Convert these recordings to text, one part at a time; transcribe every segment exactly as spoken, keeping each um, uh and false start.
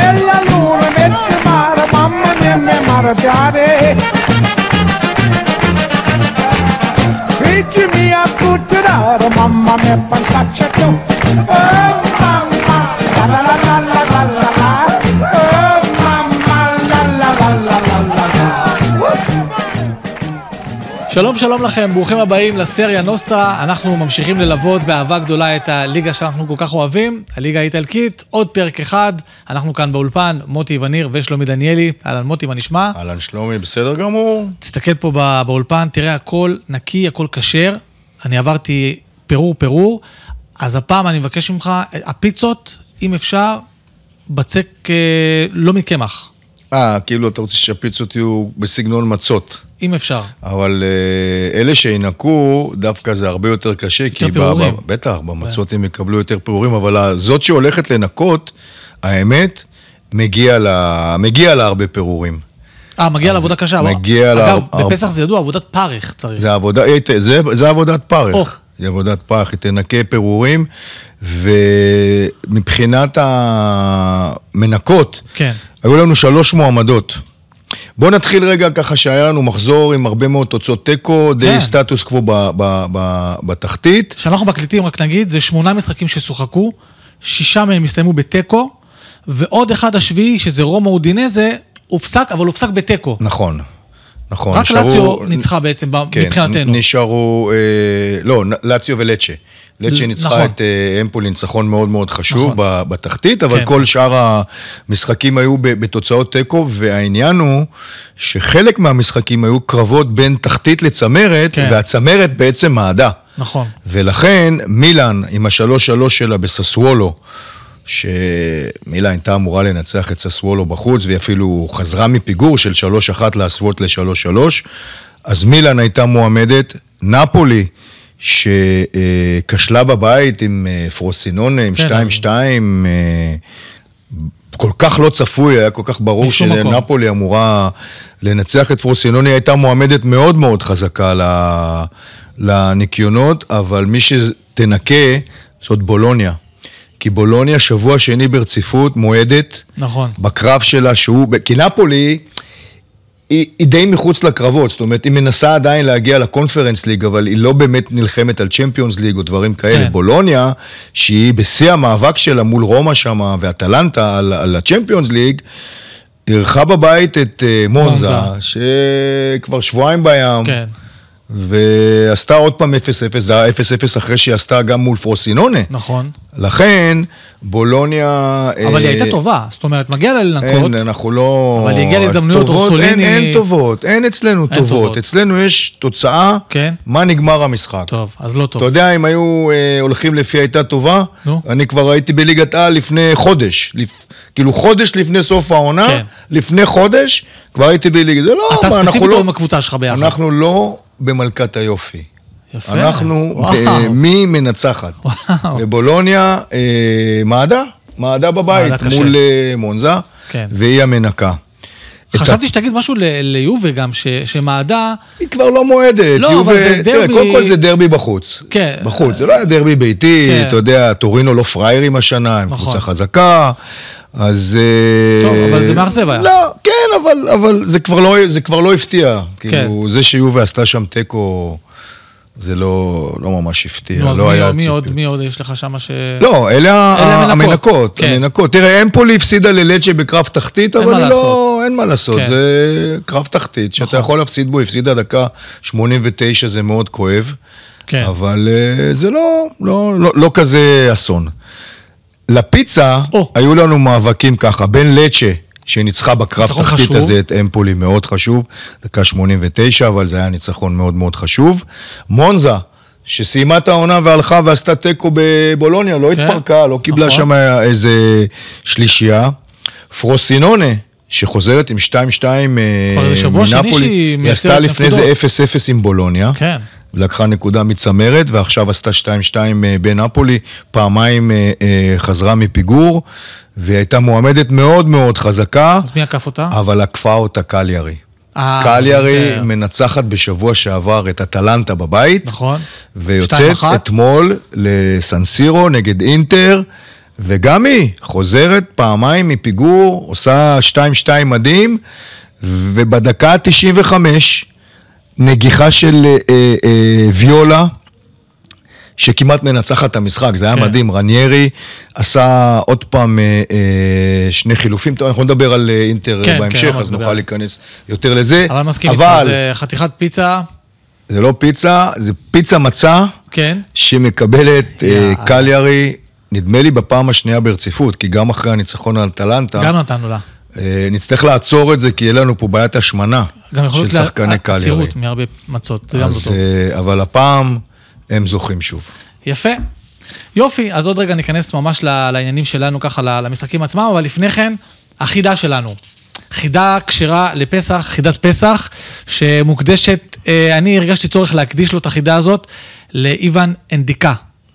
bella luna mezzo mare, mamma mia, mia mare piare. Figli mia cucciolare, mamma mia pensaccia tu. Oh mamma, la la la la la la la la. Oh mamma, la la la la la la la. שלום שלום לכם, ברוכים הבאים לסריה נוסטרה. אנחנו ממשיכים ללוות באהבה גדולה את הליגה שאנחנו כל כך אוהבים, הליגה האיטלקית. עוד פרק אחד, אנחנו כאן באולפן, מוטי וניר ושלומי דניאלי. אהלן מוטי, מה נשמע? אהלן שלומי, בסדר גמור. תסתכל פה בא, באולפן, תראה הכל נקי, הכל כשר. אני עברתי פירור פירור, אז הפעם אני מבקש ממך, הפיצות, אם אפשר, בצק אה, לא מקמח. אה, כאילו אתה רוצה שהפיצות יהיו בסגנון מצות. אם אפשר. אבל אה, אלה שינקו, דווקא זה הרבה יותר קשה. יותר כי פירורים. ב, ב, בטח, במצות הם יקבלו יותר פירורים, אבל זאת שהולכת לנקות, האמת, מגיע לה, מגיע לה הרבה פירורים. אה, מגיע לעבודה קשה. מגיע לה... אגב, בפסח זה ידוע, עבודת פרח צריך. זה עבודה, זה, זה עבודת פרח. זה עבודת פרח, היא תנקה פירורים, ומבחינת המנקות, כן. היו לנו שלוש מועמדות. בואו נתחיל רגע ככה שהיה לנו מחזור עם הרבה מאוד תוצאות טקו, די כן. סטטוס קוו ב- ב- ב- בתחתית. שאנחנו מקליטים, רק נגיד, זה שמונה משחקים ששוחקו, שישה מהם הסתיימו בטקו, ועוד אחד השביעי, שזה רומא אודינזה, הופסק, אבל הופסק בטקו. נכון, נכון. רק נשארו, לאציו ניצחה בעצם, כן, מבחינתנו. נשארו, אה, לא, לאציו ולצ'ה. לצ'ה ניצחה נכון. את אה, אמפולי, ניצחון מאוד מאוד חשוב נכון. ב- בתחתית, אבל כן. כל שאר המשחקים היו ב- בתוצאות טקו, והעניין הוא שחלק מהמשחקים היו קרבות בין תחתית לצמרת, כן. והצמרת בעצם מעדה. נכון. ולכן מילאן עם השלוש שלוש שלה בססוולו, שמילאן הייתה אמורה לנצח את ססוולו בחוץ, והיא אפילו חזרה מפיגור של שלוש אחת להסוות ל-שלוש שלוש, אז מילאן הייתה מועמדת, נפולי, שקשלה בבית עם פרוסינונה, עם שתיים שתיים, כל כך לא צפוי, היה כל כך ברור שנפולי אמורה לנצח את פרוסינונה, היא הייתה מועמדת מאוד מאוד חזקה לניקיונות, אבל מי שתנקה זאת בולוניה. כי בולוניה שבוע שני ברציפות מועדת, נכון. בקרב שלה שהוא, כי נפולי היא, היא די מחוץ לקרבות, זאת אומרת היא מנסה עדיין להגיע לקונפרנס ליג, אבל היא לא באמת נלחמת על צ'מפיונס ליג או דברים כאלה. כן. בולוניה, שהיא בשיא המאבק שלה מול רומא שמה ואטלנטה על, על הצ'מפיונס ליג, ערכה בבית את uh, מונזה, מונזה, שכבר שבועיים בים. כן. ועשתה עוד פעם אפס אפס, זה היה אפס אפס אחרי שהיא עשתה גם מול פרוסינונה. נכון. לכן, בולוניה... אבל היא הייתה טובה, זאת אומרת, מגיע לה לנקות. אין, אנחנו לא... אבל היא הגיעה להזדמנויות אורסוליני. אין, אין טובות, אין אצלנו טובות. אצלנו יש תוצאה, כן. מה נגמר המשחק. טוב, אז לא טוב. אתה יודע, אם היו אה, הולכים לפי הייתה טובה, נו. אני כבר הייתי בליגת העל לפני חודש. לפ... כאילו חודש לפני סוף העונה, כן. לפני חודש, כבר הייתי בליגת... זה לא... אתה ספציפית לא... או עם הקבוצה שלך ביחד? אנחנו לא במלכת היופי. יפה. אנחנו במי מנצחת. בבולוניה, מעדה, מעדה בבית מול מונזה, והיא המנקה. חשבתי שתגיד משהו ליובה גם, שמעדה... היא כבר לא מועדת. לא, אבל זה דרבי... תראה, קודם כל זה דרבי בחוץ. כן. בחוץ, זה לא היה דרבי ביתי, אתה יודע, טורינו לא פריירים השנה, עם קבוצה חזקה. אז... טוב, אבל זה מאכזב היה. לא, כן, אבל, אבל זה כבר לא, זה כבר לא הפתיע. כאילו, זה שיובה עשתה שם טקו, זה לא, לא ממש הפתיע. נו, אז לא מי, היה מי, ציפי. עוד, מי עוד יש לך שם ש... לא, אלה המנקות. כן. המנקות. תראה, אמפולי הפסידה ללצ'ה בקרב תחתית, אבל היא לא, אין מה לעשות. כן. זה קרב תחתית, שאתה נכון. יכול להפסיד בו, הפסידה דקה שמונים ותשע, זה מאוד כואב. כן. אבל זה לא, לא, לא, לא כזה אסון. לפיצה, oh. היו לנו מאבקים ככה, בין לצ'ה, שניצחה בקרב תחתית חשוב. הזה את אמפולי, מאוד חשוב, דקה שמונים ותשע, אבל זה היה ניצחון מאוד מאוד חשוב. מונזה, שסיימה את העונה והלכה ועשתה טקו בבולוניה, לא okay. התפרקה, לא קיבלה נכון. שם איזה שלישייה. פרוסינונה, שחוזרת עם שתיים שתיים מנפולי, היא עשתה לפני זה אפס אפס עם בולוניה. כן. לקחה נקודה מצמרת, ועכשיו עשתה שתיים שתיים בנפולי, פעמיים חזרה מפיגור, והיא הייתה מועמדת מאוד מאוד חזקה. אז מי עקף אותה? אבל עקפה אותה קליארי. קליארי מנצחת בשבוע שעבר את אטלנטה בבית, נכון. ויוצאת אתמול לסנסירו נגד אינטר, וגם היא חוזרת פעמיים מפיגור, עושה שתיים שתיים מדהים, ובדקה ה-תשעים וחמש, נגיחה של אה, אה, ויולה, שכמעט מנצחת את המשחק, זה היה כן. מדהים, רניירי עשה עוד פעם אה, אה, שני חילופים, טוב, אנחנו נדבר על אינטר כן, בהמשך, כן, אז נוכל להיכנס יותר לזה. אבל מסכים אבל... איתך, זה חתיכת פיצה. זה לא פיצה, זה פיצה מצה, כן. שמקבלת אה, קליארי, נדמה לי בפעם השנייה ברציפות, כי גם אחרי הניצחון על טלנטה, גם נתנו לה. נצטרך לעצור את זה, כי יהיה לנו פה בעיית השמנה של שחקני קליארי. עצירות מהרבה מצות, זה גם לא טוב. אבל הפעם הם זוכים שוב. יפה. יופי, אז עוד רגע ניכנס ממש לעניינים שלנו, ככה למשחקים עצמם, אבל לפני כן, החידה שלנו. חידה קשרה לפסח, חידת פסח, שמוקדשת, אני הרגשתי צורך להקדיש לו את החידה הזאת, לאיוון אנדיקה.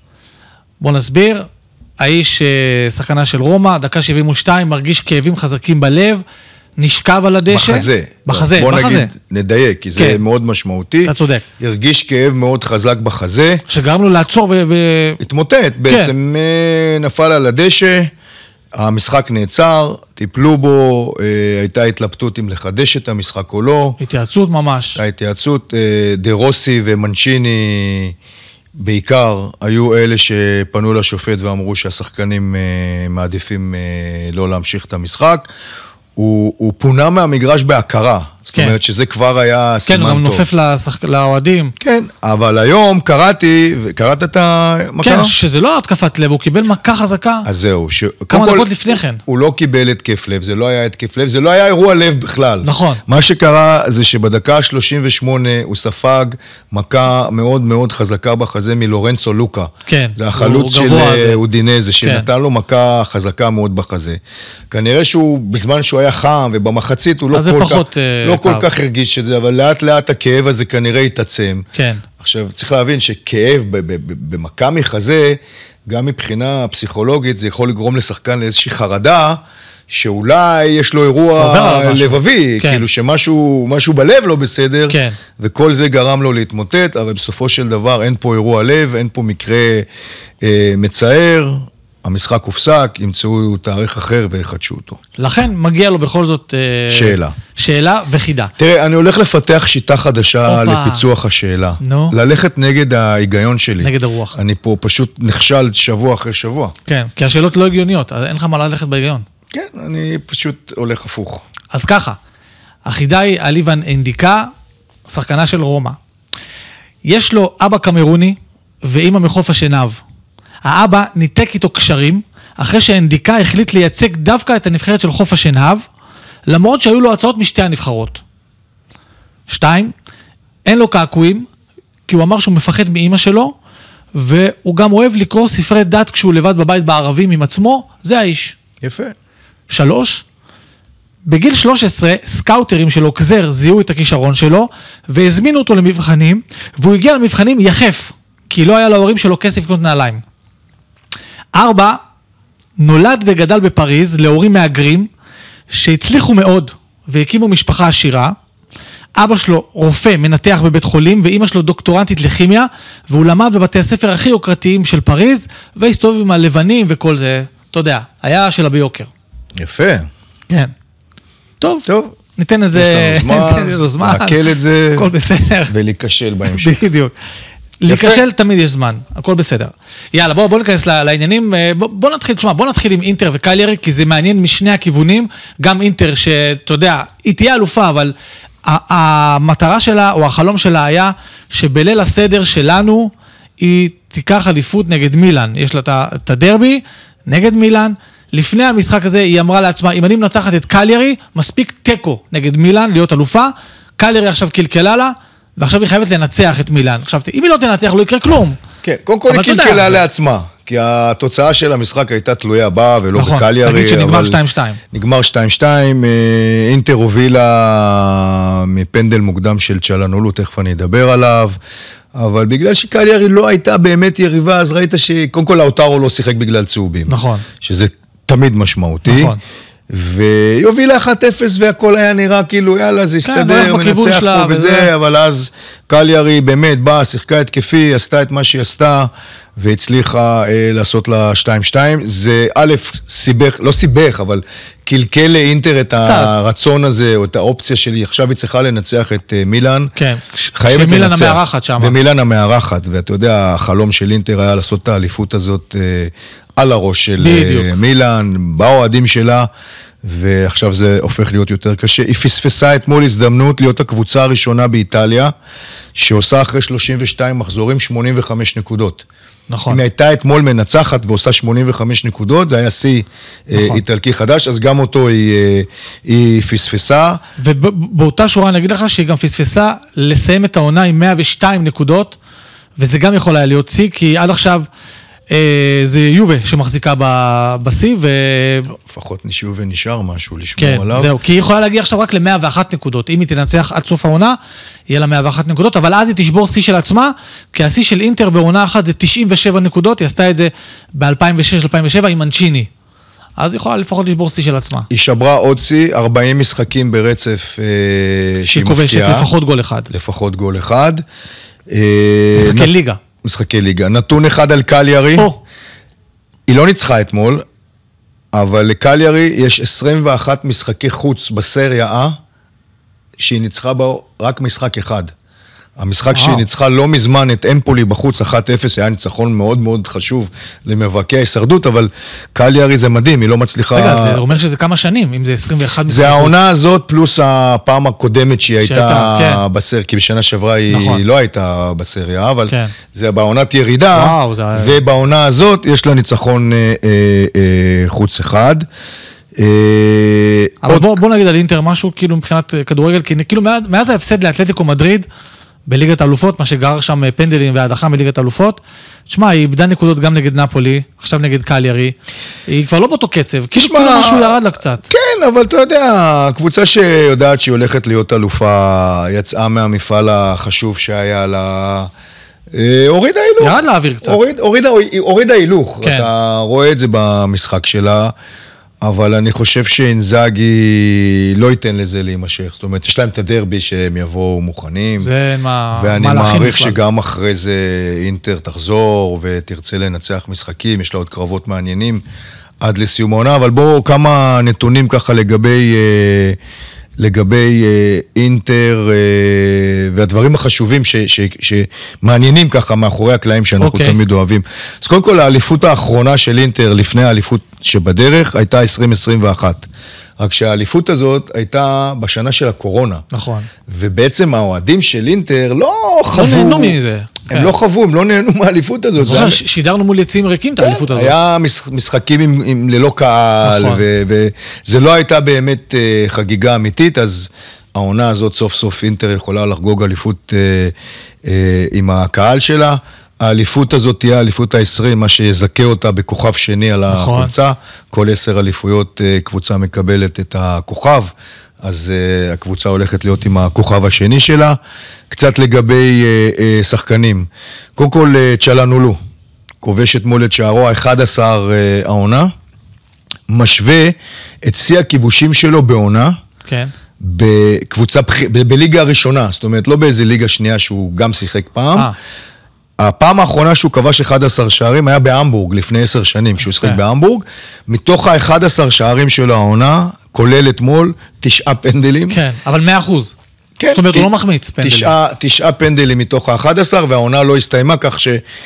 בוא נסביר. האיש שחקנה של רומא, דקה שבעים ושתיים, מרגיש כאבים חזקים בלב, נשכב על הדשא. בחזה. בחזה, בוא בחזה. נגיד, נדייק, כי זה כן. מאוד משמעותי. אתה צודק. הרגיש כאב מאוד חזק בחזה. שגרם לו לעצור ו... התמוטט, בעצם כן. נפל על הדשא, המשחק נעצר, טיפלו בו, הייתה התלבטות אם לחדש את המשחק או לא. התייעצות ממש. ההתייעצות, דה רוסי ומנצ'יני, בעיקר היו אלה שפנו לשופט ואמרו שהשחקנים מעדיפים לא להמשיך את המשחק. הוא, הוא פונה מהמגרש בהכרה, זאת אומרת שזה כבר היה סימן טוב. כן, הוא גם נופף לשחק... לאוהדים. כן, אבל היום קראתי, קראת את המכה? כן, שזה לא התקפת לב, הוא קיבל מכה חזקה. אז זהו. ש... כמה דקות לפני כן. הוא לא קיבל התקף לב, זה לא היה התקף לב, זה לא היה אירוע לב בכלל. נכון. מה שקרה זה שבדקה שלושים ושמונה הוא ספג מכה מאוד מאוד חזקה בחזה מלורנצו לוקה. כן. זה החלוץ של אודינזה, שנתן לו מכה חזקה מאוד בחזה. כנראה שהוא, בזמן שהוא היה חם ובמחצית הוא לא כל כך... לא כל כך הרגיש את זה, אבל לאט לאט הכאב הזה כנראה יתעצם. כן. עכשיו, צריך להבין שכאב במכה מחזה, גם מבחינה פסיכולוגית, זה יכול לגרום לשחקן לאיזושהי חרדה, שאולי יש לו אירוע לבבי, כן. כאילו שמשהו משהו בלב לא בסדר, כן. וכל זה גרם לו להתמוטט, אבל בסופו של דבר אין פה אירוע לב, אין פה מקרה אה, מצער, המשחק הופסק, ימצאו תאריך אחר ויחדשו אותו. לכן מגיע לו בכל זאת... שאלה. שאלה וחידה. תראה, אני הולך לפתח שיטה חדשה אופה. לפיצוח השאלה. נו. ללכת נגד ההיגיון שלי. נגד הרוח. אני פה פשוט נכשל שבוע אחרי שבוע. כן, כי השאלות לא הגיוניות, אז אין לך מה ללכת בהיגיון. כן, אני פשוט הולך הפוך. אז ככה, החידה היא על איוון אנדיקה, שחקנה של רומא. יש לו אבא קמרוני ואמא מחוף השנהב. האבא ניתק איתו קשרים, אחרי שאנדיקה החליט לייצג דווקא את הנבחרת של חוף השנהב, למרות שהיו לו הצעות משתי הנבחרות. שתיים, אין לו קעקועים, כי הוא אמר שהוא מפחד מאמא שלו, והוא גם אוהב לקרוא ספרי דת כשהוא לבד בבית בערבים עם עצמו, זה האיש. יפה. שלוש, בגיל שלוש עשרה, סקאוטרים של אוקזר זיהו את הכישרון שלו, והזמינו אותו למבחנים, והוא הגיע למבחנים יחף, כי לא היה להורים שלו כסף לקנות נעליים. ארבע, נולד וגדל בפריז להורים מהגרים, שהצליחו מאוד והקימו משפחה עשירה. אבא שלו רופא מנתח בבית חולים, ואמא שלו דוקטורנטית לכימיה, והוא למד בבתי הספר הכי יוקרתיים של פריז, והסתובב עם הלבנים וכל זה, אתה יודע, היה שלה ביוקר. יפה. כן. טוב. טוב. ניתן איזה... יש לנו זמן, להקל את זה, הכל בסדר. ולהיכשל בהמשך. בדיוק. להיכשל תמיד יש זמן, הכל בסדר. יאללה, בוא, בוא ניכנס לעניינים, בוא, בוא נתחיל, תשמע, בוא נתחיל עם אינטר וקליארי, כי זה מעניין משני הכיוונים, גם אינטר שאתה יודע, היא תהיה אלופה, אבל המטרה שלה, או החלום שלה היה, שבליל הסדר שלנו, היא תיקח אליפות נגד מילאן, יש לה את הדרבי, נגד מילאן, לפני המשחק הזה היא אמרה לעצמה, אם אני מנצחת את קליארי, מספיק טקו נגד מילאן, להיות אלופה, קליארי עכשיו קלקלה לה, ועכשיו היא חייבת לנצח את מילאן. עכשיו, אם היא לא תנצח, לא יקרה כלום. כן, קודם כל היא קלקלה לעצמה, כי התוצאה של המשחק הייתה תלויה בה, ולא בקליארי. נכון, נגיד שנגמר שתיים שתיים. נגמר שתיים שתיים, אינטר הובילה מפנדל מוקדם של צ'לנולו, תכף אני אדבר עליו, אבל בגלל שקליארי לא הייתה באמת יריבה, אז ראית שקודם כל האוטרו לא שיחק בגלל צהובים. נכון. שזה תמיד משמעותי. נכון. והיא הובילה אחת אפס והכל היה נראה כאילו יאללה זה הסתדר, מנצח פה וזה, אבל אז קליארי באמת באה, שיחקה התקפי, עשתה את מה שהיא עשתה והצליחה אה, לעשות לה שתיים שתיים. זה א', סיבך, לא סיבך, אבל קלקל לאינטר את הרצון הזה, או את האופציה שלי, עכשיו היא צריכה לנצח את אה, מילאן. כן, שמילאן המארחת שם. ומילאן המארחת, ואתה יודע, החלום של אינטר היה לעשות את האליפות הזאת אה, על הראש של אה, מילאן, באוהדים שלה, ועכשיו זה הופך להיות יותר קשה. היא פספסה אתמול הזדמנות להיות הקבוצה הראשונה באיטליה, שעושה אחרי שלושים ושתיים מחזורים שמונים וחמש נקודות. נכון. אם הייתה אתמול מנצחת ועושה שמונים וחמש נקודות, זה היה שיא נכון. איטלקי חדש, אז גם אותו היא, היא פספסה. ובאותה שורה אני אגיד לך שהיא גם פספסה לסיים את העונה עם מאה ושתיים נקודות, וזה גם יכול היה להיות שיא, כי עד עכשיו זה יובה שמחזיקה בסי, ו... לפחות יובה נשאר משהו לשמור כן, עליו. זהו, כי היא יכולה להגיע עכשיו רק ל-מאה ואחת נקודות. אם היא תנצח עד סוף העונה, יהיה לה מאה ואחת נקודות, אבל אז היא תשבור סי של עצמה, כי הסי של אינטר בעונה אחת זה תשעים ושבע נקודות, היא עשתה את זה ב-אלפיים ושש אלפיים ושבע עם מנצ'יני. אז היא יכולה לפחות לשבור סי של עצמה. היא שברה עוד סי, ארבעים משחקים ברצף שהיא כובשת לפחות גול אחד. לפחות גול אחד. משחקי ליגה. משחקי ליגה. נתון אחד על קליארי. Oh. היא לא ניצחה אתמול, אבל לקליארי יש עשרים ואחד משחקי חוץ בסריה A, שהיא ניצחה בו רק משחק אחד. המשחק wow. שהיא ניצחה לא מזמן את אמפולי בחוץ, אחת אפס, היה ניצחון מאוד מאוד חשוב למאבקי ההישרדות, אבל קליארי זה מדהים, היא לא מצליחה... רגע, זה אומר שזה כמה שנים, אם זה עשרים ואחת... זה העונה הזאת, פלוס הפעם הקודמת שהיא הייתה כן. בסר, כי בשנה שעברה נכון. היא לא הייתה בסריה, אבל כן. זה בעונת ירידה, וואו, זה... ובעונה הזאת יש לה ניצחון אה, אה, אה, חוץ אחד. אבל עוד... בוא, בוא נגיד על אינטר משהו, כאילו מבחינת כדורגל, כי כאילו מאז ההפסד לאתלטיקו מדריד, בליגת האלופות, מה שגרר שם פנדלים והדחה מליגת האלופות, תשמע, היא איבדה נקודות גם נגד נפולי, עכשיו נגד קליארי, היא כבר לא באותו קצב, כאילו כאילו משהו ירד לה קצת. כן, אבל אתה יודע, קבוצה שיודעת שהיא הולכת להיות אלופה, יצאה מהמפעל החשוב שהיה לה, הורידה הילוך. ירד להעביר קצת. הורידה הילוך, אתה רואה את זה במשחק שלה, אבל אני חושב שאינזאגי לא ייתן לזה להימשך. זאת אומרת, יש להם את הדרבי שהם יבואו מוכנים. זה מה... ואני מעריך שגם אחרי זה אינטר תחזור ותרצה לנצח משחקים. יש לה עוד קרבות מעניינים עד לסיום העונה. אבל בואו כמה נתונים ככה לגבי... לגבי אינטר והדברים החשובים שמעניינים ככה מאחורי הקלעים שאנחנו תמיד אוהבים. אז קודם כל, האליפות האחרונה של אינטר לפני האליפות שבדרך הייתה עשרים עשרים ואחת. רק שהאליפות הזאת הייתה בשנה של הקורונה. נכון. ובעצם האוהדים של אינטר לא חוו... לא נהנו מזה. הם לא חוו, הם לא נהנו מהאליפות הזאת. זוכר, שידרנו מול יציאים ריקים את האליפות הזאת. היה משחקים ללא קהל, וזה לא הייתה באמת חגיגה אמיתית, אז העונה הזאת סוף סוף אינטר יכולה לחגוג אליפות עם הקהל שלה. האליפות הזאת תהיה האליפות ה-עשרים, מה שיזכה אותה בכוכב שני על הקבוצה. כל עשר אליפויות קבוצה מקבלת את הכוכב, אז uh, הקבוצה הולכת להיות עם הכוכב השני שלה. קצת לגבי uh, uh, שחקנים. קודם כל, uh, צ'לנולו, כובש אתמול את שערו ה-אחד עשר uh, העונה, משווה את שיא הכיבושים שלו בעונה, כן. בקבוצה, ב- בליגה הראשונה, זאת אומרת, לא באיזה ליגה שנייה שהוא גם שיחק פעם, 아. הפעם האחרונה שהוא כבש אחד עשר שערים היה בהמבורג, לפני עשר שנים, כשהוא שחק בהמבורג. מתוך ה-אחד עשר שערים שלו העונה, כולל אתמול, תשעה פנדלים. כן, אבל מאה אחוז. כן. זאת אומרת, הוא לא מחמיץ פנדלים. תשעה, תשעה פנדלים מתוך ה-אחד עשר, והעונה לא הסתיימה, כך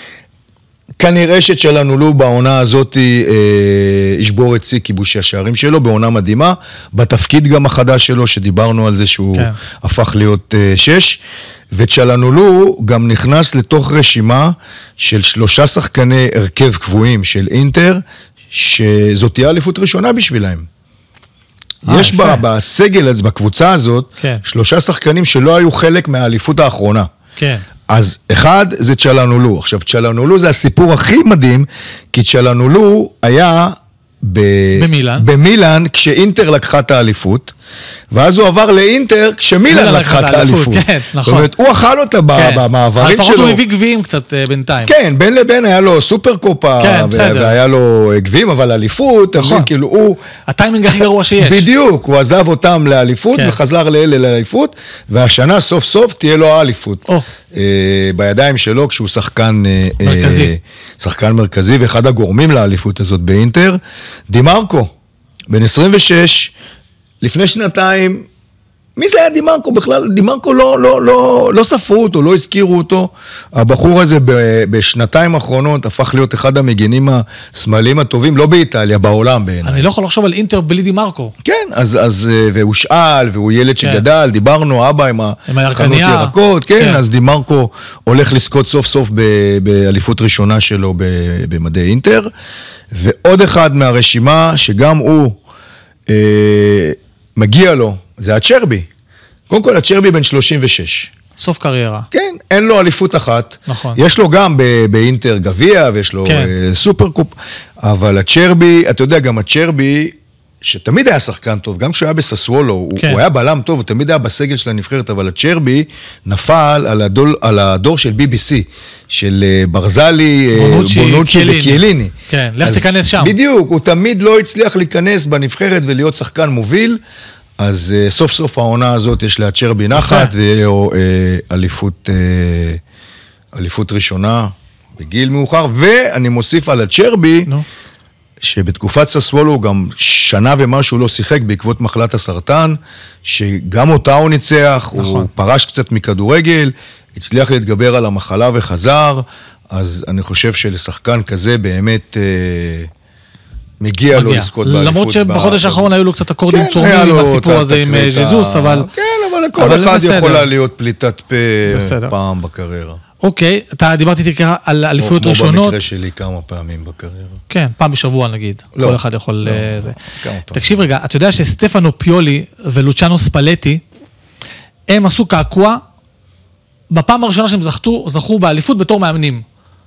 שכנראה שצ'לנולו בעונה הזאת אה, ישבור את שיא כיבושי השערים שלו, בעונה מדהימה, בתפקיד גם החדש שלו, שדיברנו על זה שהוא כן. הפך להיות אה, שש, וצ'לנולו גם נכנס לתוך רשימה של שלושה שחקני הרכב קבועים של אינטר, שזאת תהיה אליפות ראשונה בשבילהם. 아, יש בה, בסגל הזה, בקבוצה הזאת, כן. שלושה שחקנים שלא היו חלק מהאליפות האחרונה. כן. אז אחד זה צ'לנולו. עכשיו, צ'לנולו זה הסיפור הכי מדהים, כי צ'לנולו היה ב... במילאן. במילאן, כשאינטר לקחה את האליפות, ואז הוא עבר לאינטר, כשמילן לקחה את האליפות. כן, נכון. זאת אומרת, הוא אכל אותה במעברים שלו. לפחות הוא הביא גביעים קצת בינתיים. כן, בין לבין היה לו סופר קופה, והיה לו גביעים, אבל אליפות, כאילו הוא... הטיימינג הכי גרוע שיש. בדיוק, הוא עזב אותם לאליפות, וחזר לאלה לאליפות, והשנה סוף סוף תהיה לו האליפות. בידיים שלו, כשהוא שחקן מרכזי. שחקן מרכזי, ואחד הגורמים לאליפות הזאת באינטר, דימרקו, בן עשרים ושש, לפני שנתיים, מי זה היה דימרקו בכלל? דימרקו לא, לא, לא, לא ספרו אותו, לא הזכירו אותו. הבחור הזה בשנתיים האחרונות הפך להיות אחד המגנים השמאליים הטובים, לא באיטליה, בעולם בעיניי. אני לא יכול לחשוב על אינטר בלי דימרקו. כן, אז, אז, והוא שאל, והוא ילד שגדל, דיברנו, אבא עם החנות ירקות, כן, כן, אז דימרקו הולך לזכות סוף סוף באליפות ראשונה שלו במדי אינטר, ועוד אחד מהרשימה שגם הוא אה, מגיע לו, זה הצ'רבי. קודם כל, הצ'רבי בן שלושים ושש. סוף קריירה. כן, אין לו אליפות אחת. נכון. יש לו גם באינטר גביע, ויש לו כן. סופר קופ, אבל הצ'רבי, אתה יודע, גם הצ'רבי, שתמיד היה שחקן טוב, גם כשהוא היה בססוולו, כן. הוא היה בלם טוב, הוא תמיד היה בסגל של הנבחרת, אבל הצ'רבי נפל על הדור, על הדור של בי בי סי, של ברזלי, בונוצ'י וקיאליני. כן, לך תיכנס שם. בדיוק, הוא תמיד לא הצליח להיכנס בנבחרת ולהיות שחקן מוביל, אז uh, סוף סוף העונה הזאת יש להצ'רבי נחת, ויהיה לו uh, אליפות, uh, אליפות ראשונה בגיל מאוחר, ואני מוסיף על הצ'רבי, no. שבתקופת ססוולו הוא גם שנה ומשהו לא שיחק בעקבות מחלת הסרטן, שגם אותה הוא ניצח, נכון. הוא פרש קצת מכדורגל, הצליח להתגבר על המחלה וחזר, אז אני חושב שלשחקן כזה באמת... Uh, מגיע לו לזכות באליפות. למרות שבחודש האחרון היו לו קצת אקורדים צורמים עם הסיפור הזה עם ז'זוס, אבל... כן, אבל לכל אחד יכולה להיות פליטת פה פעם בקריירה. אוקיי, אתה דיברתי איתי על אליפויות ראשונות. כמו במקרה שלי כמה פעמים בקריירה. כן, פעם בשבוע נגיד. כל אחד יכול... תקשיב רגע, אתה יודע שסטפנו פיולי ולוצ'אנו ספלטי, הם עשו קעקוע, בפעם הראשונה שהם זכו באליפות בתור מאמנים.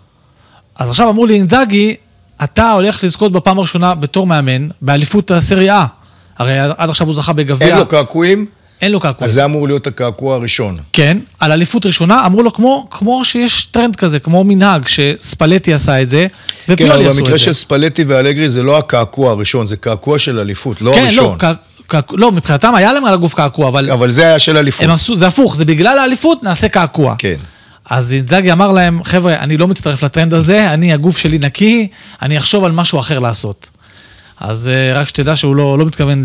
אז עכשיו אמרו לי, אינזאגי, אתה הולך לזכות בפעם הראשונה בתור מאמן, באליפות הסריה. הרי עד עכשיו הוא זכה בגביע. אין לו קעקועים? אין לו קעקועים. אז זה אמור להיות הקעקוע הראשון. כן, על אליפות ראשונה, אמרו לו כמו, כמו שיש טרנד כזה, כמו מנהג, שספלטי עשה את זה, ופיולי עשו את זה. כן, אבל במקרה של ספלטי ואלגרי זה לא הקעקוע הראשון, זה קעקוע של אליפות, לא כן, הראשון. כן, לא, קע... לא, מבחינתם היה להם על הגוף קעקוע, אבל... אבל זה היה של אליפות. עשו, זה הפוך, זה בגלל האליפות נעשה קעקוע. כן. אז אינזאגי אמר להם, חבר'ה, אני לא מצטרף לטרנד הזה, אני, הגוף שלי נקי, אני אחשוב על משהו אחר לעשות. אז רק שתדע שהוא לא, לא מתכוון ל...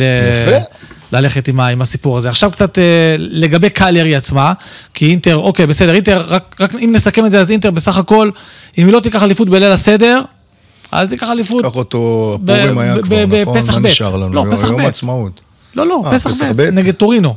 ללכת עם, עם הסיפור הזה. עכשיו קצת לגבי קליירי עצמה, כי אינטר, אוקיי, בסדר, אינטר, רק, רק אם נסכם את זה, אז אינטר בסך הכל, אם היא לא תיקח אליפות בליל הסדר, אז תיקח אליפות... קח אותו, פורים היה כבר, נכון? בפסח ב'. לא, פסח ב'. יום עצמאות. לא, לא, פסח ב', נגד טורינו.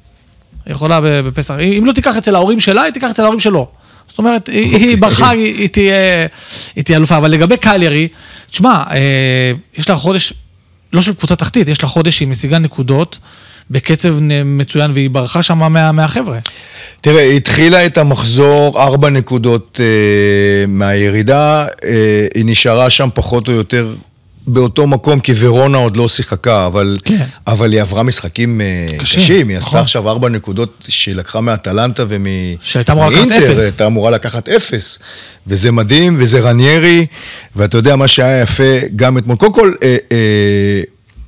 יכולה בפסח. אם לא תיקח אצל ההורים שלה, היא תיקח אצל ההורים שלו. זאת אומרת, היא ברכה, היא תהיה אלופה. אבל לגבי קליירי, תשמע, יש לה חודש, לא של קבוצה תחתית, יש לה חודש שהיא משיגה נקודות בקצב מצוין, והיא ברכה שם מהחבר'ה. תראה, היא התחילה את המחזור ארבע נקודות מהירידה, היא נשארה שם פחות או יותר באותו מקום, כי ורונה עוד לא שיחקה, אבל, כן. אבל היא עברה משחקים קשים, קשים. היא עשתה עכשיו ארבע נקודות שהיא לקחה מאטלנטה ומאינטר, שהייתה אמורה לקחת אפס. הייתה אמורה לקחת אפס, וזה מדהים, וזה רניירי, ואתה יודע מה שהיה יפה גם אתמול. קודם כל, אה, אה,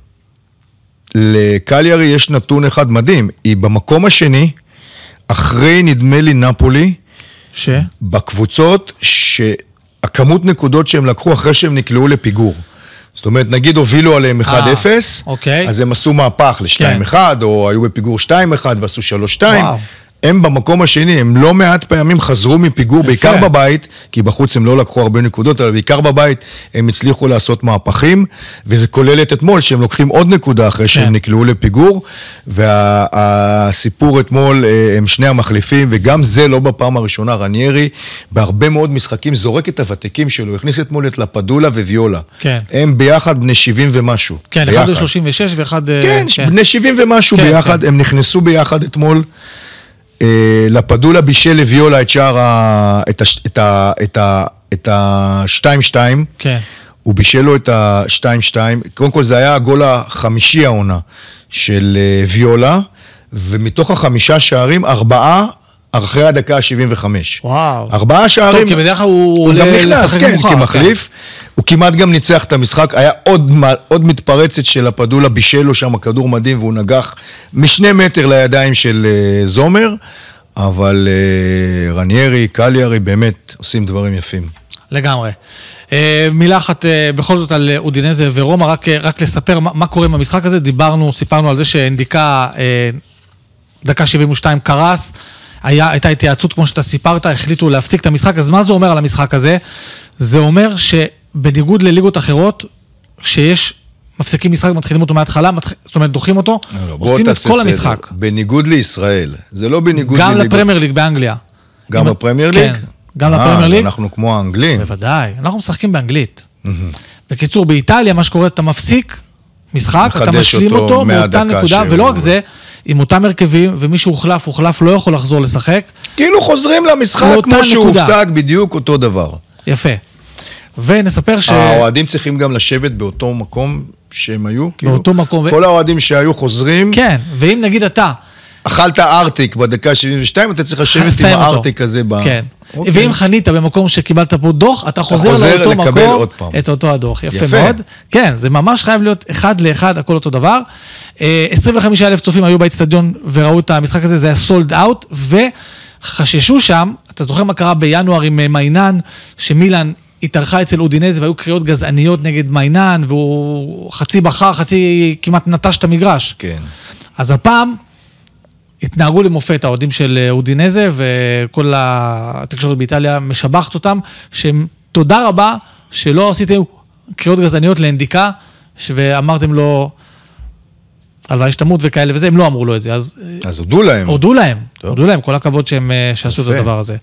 לקליירי יש נתון אחד מדהים, היא במקום השני, אחרי נדמה לי נפולי, ש? בקבוצות שהכמות נקודות שהם לקחו אחרי שהם נקלעו לפיגור. זאת אומרת, נגיד הובילו עליהם אחד אפס, אז הם עשו מהפך ל-שתיים אחד, או היו בפיגור שתיים אחד ועשו שלוש שתיים. הם במקום השני, הם לא מעט פעמים חזרו מפיגור, בעיקר בבית, כי בחוץ הם לא לקחו הרבה נקודות, אבל בעיקר בבית הם הצליחו לעשות מהפכים, וזה כולל את אתמול, שהם לוקחים עוד נקודה אחרי שהם נקלעו לפיגור, והסיפור אתמול הם שני המחליפים, וגם זה לא בפעם הראשונה, רניירי, בהרבה מאוד משחקים זורק את הוותיקים שלו, הכניס אתמול את לפדולה וויולה. הם ביחד בני שבעים ומשהו. כן, אחד ב-שלושים ושש ואחד... כן, בני שבעים ומשהו ביחד, הם נכנסו ביחד אתמול, לפדולה בישל לוויולה את שער, את ה-שתיים שתיים. כן. הוא בישל לו את ה-שתיים שתיים, קודם כל זה היה הגול החמישי העונה של ויולה, ומתוך החמישה שערים, ארבעה אחרי הדקה ה-שבעים וחמש. וואו. ארבעה שערים. טוב, כי בדרך כלל הוא גם עולה נכנס, לשחק כן, מאוחר, כמחליף. כן. הוא כמעט גם ניצח את המשחק, היה עוד, עוד מתפרצת של הפדולה, בישל לו שם כדור מדהים, והוא נגח משני מטר לידיים של uh, זומר, אבל uh, רניירי, קליארי, באמת עושים דברים יפים. לגמרי. Uh, מילה אחת uh, בכל זאת על אודינזה ורומא, רק, רק לספר מה, מה קורה במשחק הזה, דיברנו, סיפרנו על זה שאינדיקה uh, דקה שבעים ושתיים קרס, היה, הייתה התייעצות כמו שאתה סיפרת, החליטו להפסיק את המשחק, אז מה זה אומר על המשחק הזה? זה אומר שבניגוד לליגות אחרות, שיש מפסיקים משחק, מתחילים אותו מההתחלה, מתח... זאת אומרת, דוחים אותו, לא, עושים את כל המשחק. בניגוד לישראל, זה לא בניגוד גם לליגות. לפרמייר ליג באנגליה. גם בפרמייר כן, ליג? גם לפרמייר ליג. אנחנו כמו האנגלים. בוודאי, אנחנו משחקים באנגלית. בקיצור, באיטליה, מה שקורה, אתה מפסיק משחק, אתה משלים אותו מאותה נקודה, ולא רק זה, עם אותם הרכבים, ומישהו הוחלף, הוחלף, לא יכול לחזור לשחק. כאילו חוזרים למשחק כמו שהוא הופסק, בדיוק אותו דבר. יפה. ונספר ש... האוהדים צריכים גם לשבת באותו מקום שהם היו. באותו מקום. כל האוהדים שהיו חוזרים. כן, ואם נגיד אתה... אכלת ארטיק בדקה שבעים ושתיים, אתה צריך לשבת עם הארטיק הזה. כן. ואם חנית במקום שקיבלת פה דוח, אתה חוזר לאותו מקום, את אותו הדוח. יפה מאוד. כן, זה ממש חייב להיות אחד לאחד, הכל אותו דבר. עשרים וחמישה אלף צופים היו באצטדיון וראו את המשחק הזה, זה היה סולד אאוט, וחששו שם, אתה זוכר מה קרה בינואר עם מיינן, שמילן התארחה אצל אודינזה, והיו קריאות גזעניות נגד מיינן, והוא חצי בחר, חצי כמעט נטש את המגרש. כן. אז הפעם, התנהגו למופת האוהדים של אודינזה, וכל התקשורת באיטליה משבחת אותם, שהם תודה רבה שלא עשיתם קריאות גזעניות לאינדיקה, ואמרתם לו, הלוואי שתמות וכאלה וזה, הם לא אמרו לו את זה. אז, אז הודו להם. הודו להם, הודו להם, כל הכבוד שהם שעשו את הדבר הזה.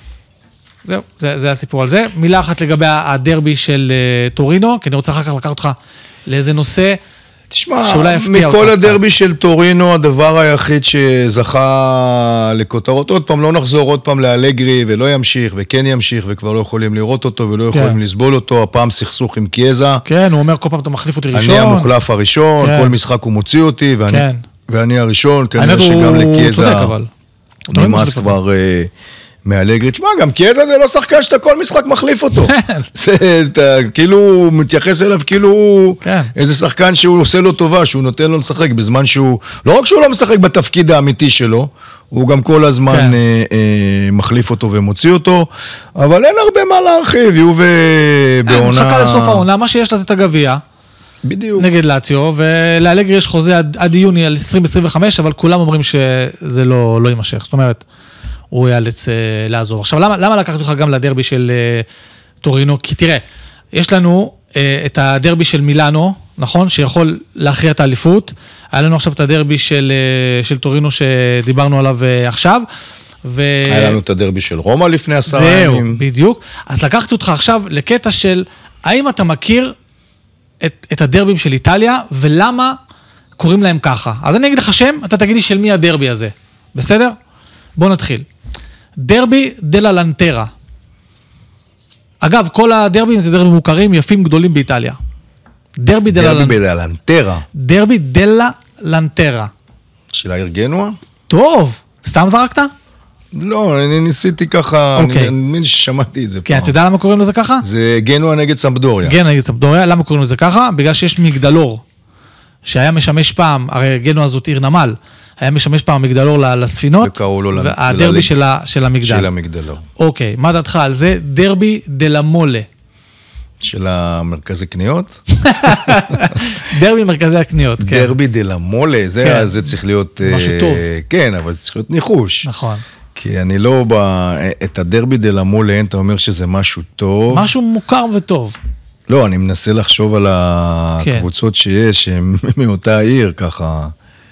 זהו, זה, זה הסיפור על זה. מילה אחת לגבי הדרבי של טורינו, כי אני רוצה אחר כך לקחת אותך לאיזה נושא, תשמע, מכל הדרבי של טורינו, הדבר היחיד שזכה לכותרות, עוד פעם, לא נחזור עוד פעם לאלגרי, ולא ימשיך, וכן ימשיך, וכבר לא יכולים לראות אותו, ולא יכולים לסבול אותו, הפעם סכסוך עם קיאזה. כן, הוא אומר, כל פעם אתה מחליף אותי ראשון. אני המוחלף הראשון, כל משחק הוא מוציא אותי, ואני הראשון, כנראה שגם לקיאזה נמאס כבר מאלגרי. תשמע, גם קיאזה זה לא שחקן שאתה כל משחק מחליף אותו. זה, כאילו, הוא מתייחס אליו כאילו איזה שחקן שהוא עושה לו טובה, שהוא נותן לו לשחק בזמן שהוא, לא רק שהוא לא משחק בתפקיד האמיתי שלו, הוא גם כל הזמן מחליף אותו ומוציא אותו, אבל אין הרבה מה להרחיב, יהיו בעונה... הוא חכה לסוף העונה, מה שיש לה זה את הגביע. בדיוק. נגד לאציו, ולאלגרי יש חוזה עד יוני על עשרים עשרים וחמש, אבל כולם אומרים שזה לא יימשך. זאת אומרת, הוא יאלץ uh, לעזוב. עכשיו, למה, למה לקחת אותך גם לדרבי של uh, טורינו? כי תראה, יש לנו uh, את הדרבי של מילאנו, נכון? שיכול להכריע את האליפות. היה לנו עכשיו את הדרבי של, uh, של טורינו שדיברנו עליו uh, עכשיו. ו... היה לנו את הדרבי של רומא לפני עשרה ימים. זהו, בדיוק. אז לקחתי אותך עכשיו לקטע של, האם אתה מכיר את, את הדרבים של איטליה, ולמה קוראים להם ככה? אז אני אגיד לך שם, אתה תגיד לי של מי הדרבי הזה. בסדר? בוא נתחיל. דרבי דלה לנטרה. אגב, כל הדרבים זה דרבים מוכרים, יפים, גדולים באיטליה. דרבי דלה לנטרה. דרבי דלה לנטרה. דרבי דלה לנטרה. של העיר גנואה? טוב. סתם זרקת? לא, אני ניסיתי ככה, אני מבין ששמעתי את זה כן, אתה יודע למה קוראים לזה ככה? זה גנואה נגד סמפדוריה. גנואה נגד סמפדוריה, למה קוראים לזה ככה? בגלל שיש מגדלור, שהיה משמש פעם, הרי גנואה זאת עיר נמל, היה משמש פעם מגדלור לספינות, וקראו לו והדרבי של המגדל. של המגדלור. אוקיי, מה דעתך על זה? דרבי דלה מולה. של המרכזי קניות? דרבי מרכזי הקניות, כן. דרבי דלה מולה, זה צריך להיות... זה משהו טוב. כן, אבל זה צריך להיות ניחוש. נכון. כי אני לא... את הדרבי דלה מולה, אתה אומר שזה משהו טוב. משהו מוכר וטוב. לא, אני מנסה לחשוב על הקבוצות שיש, שהן מאותה עיר, ככה...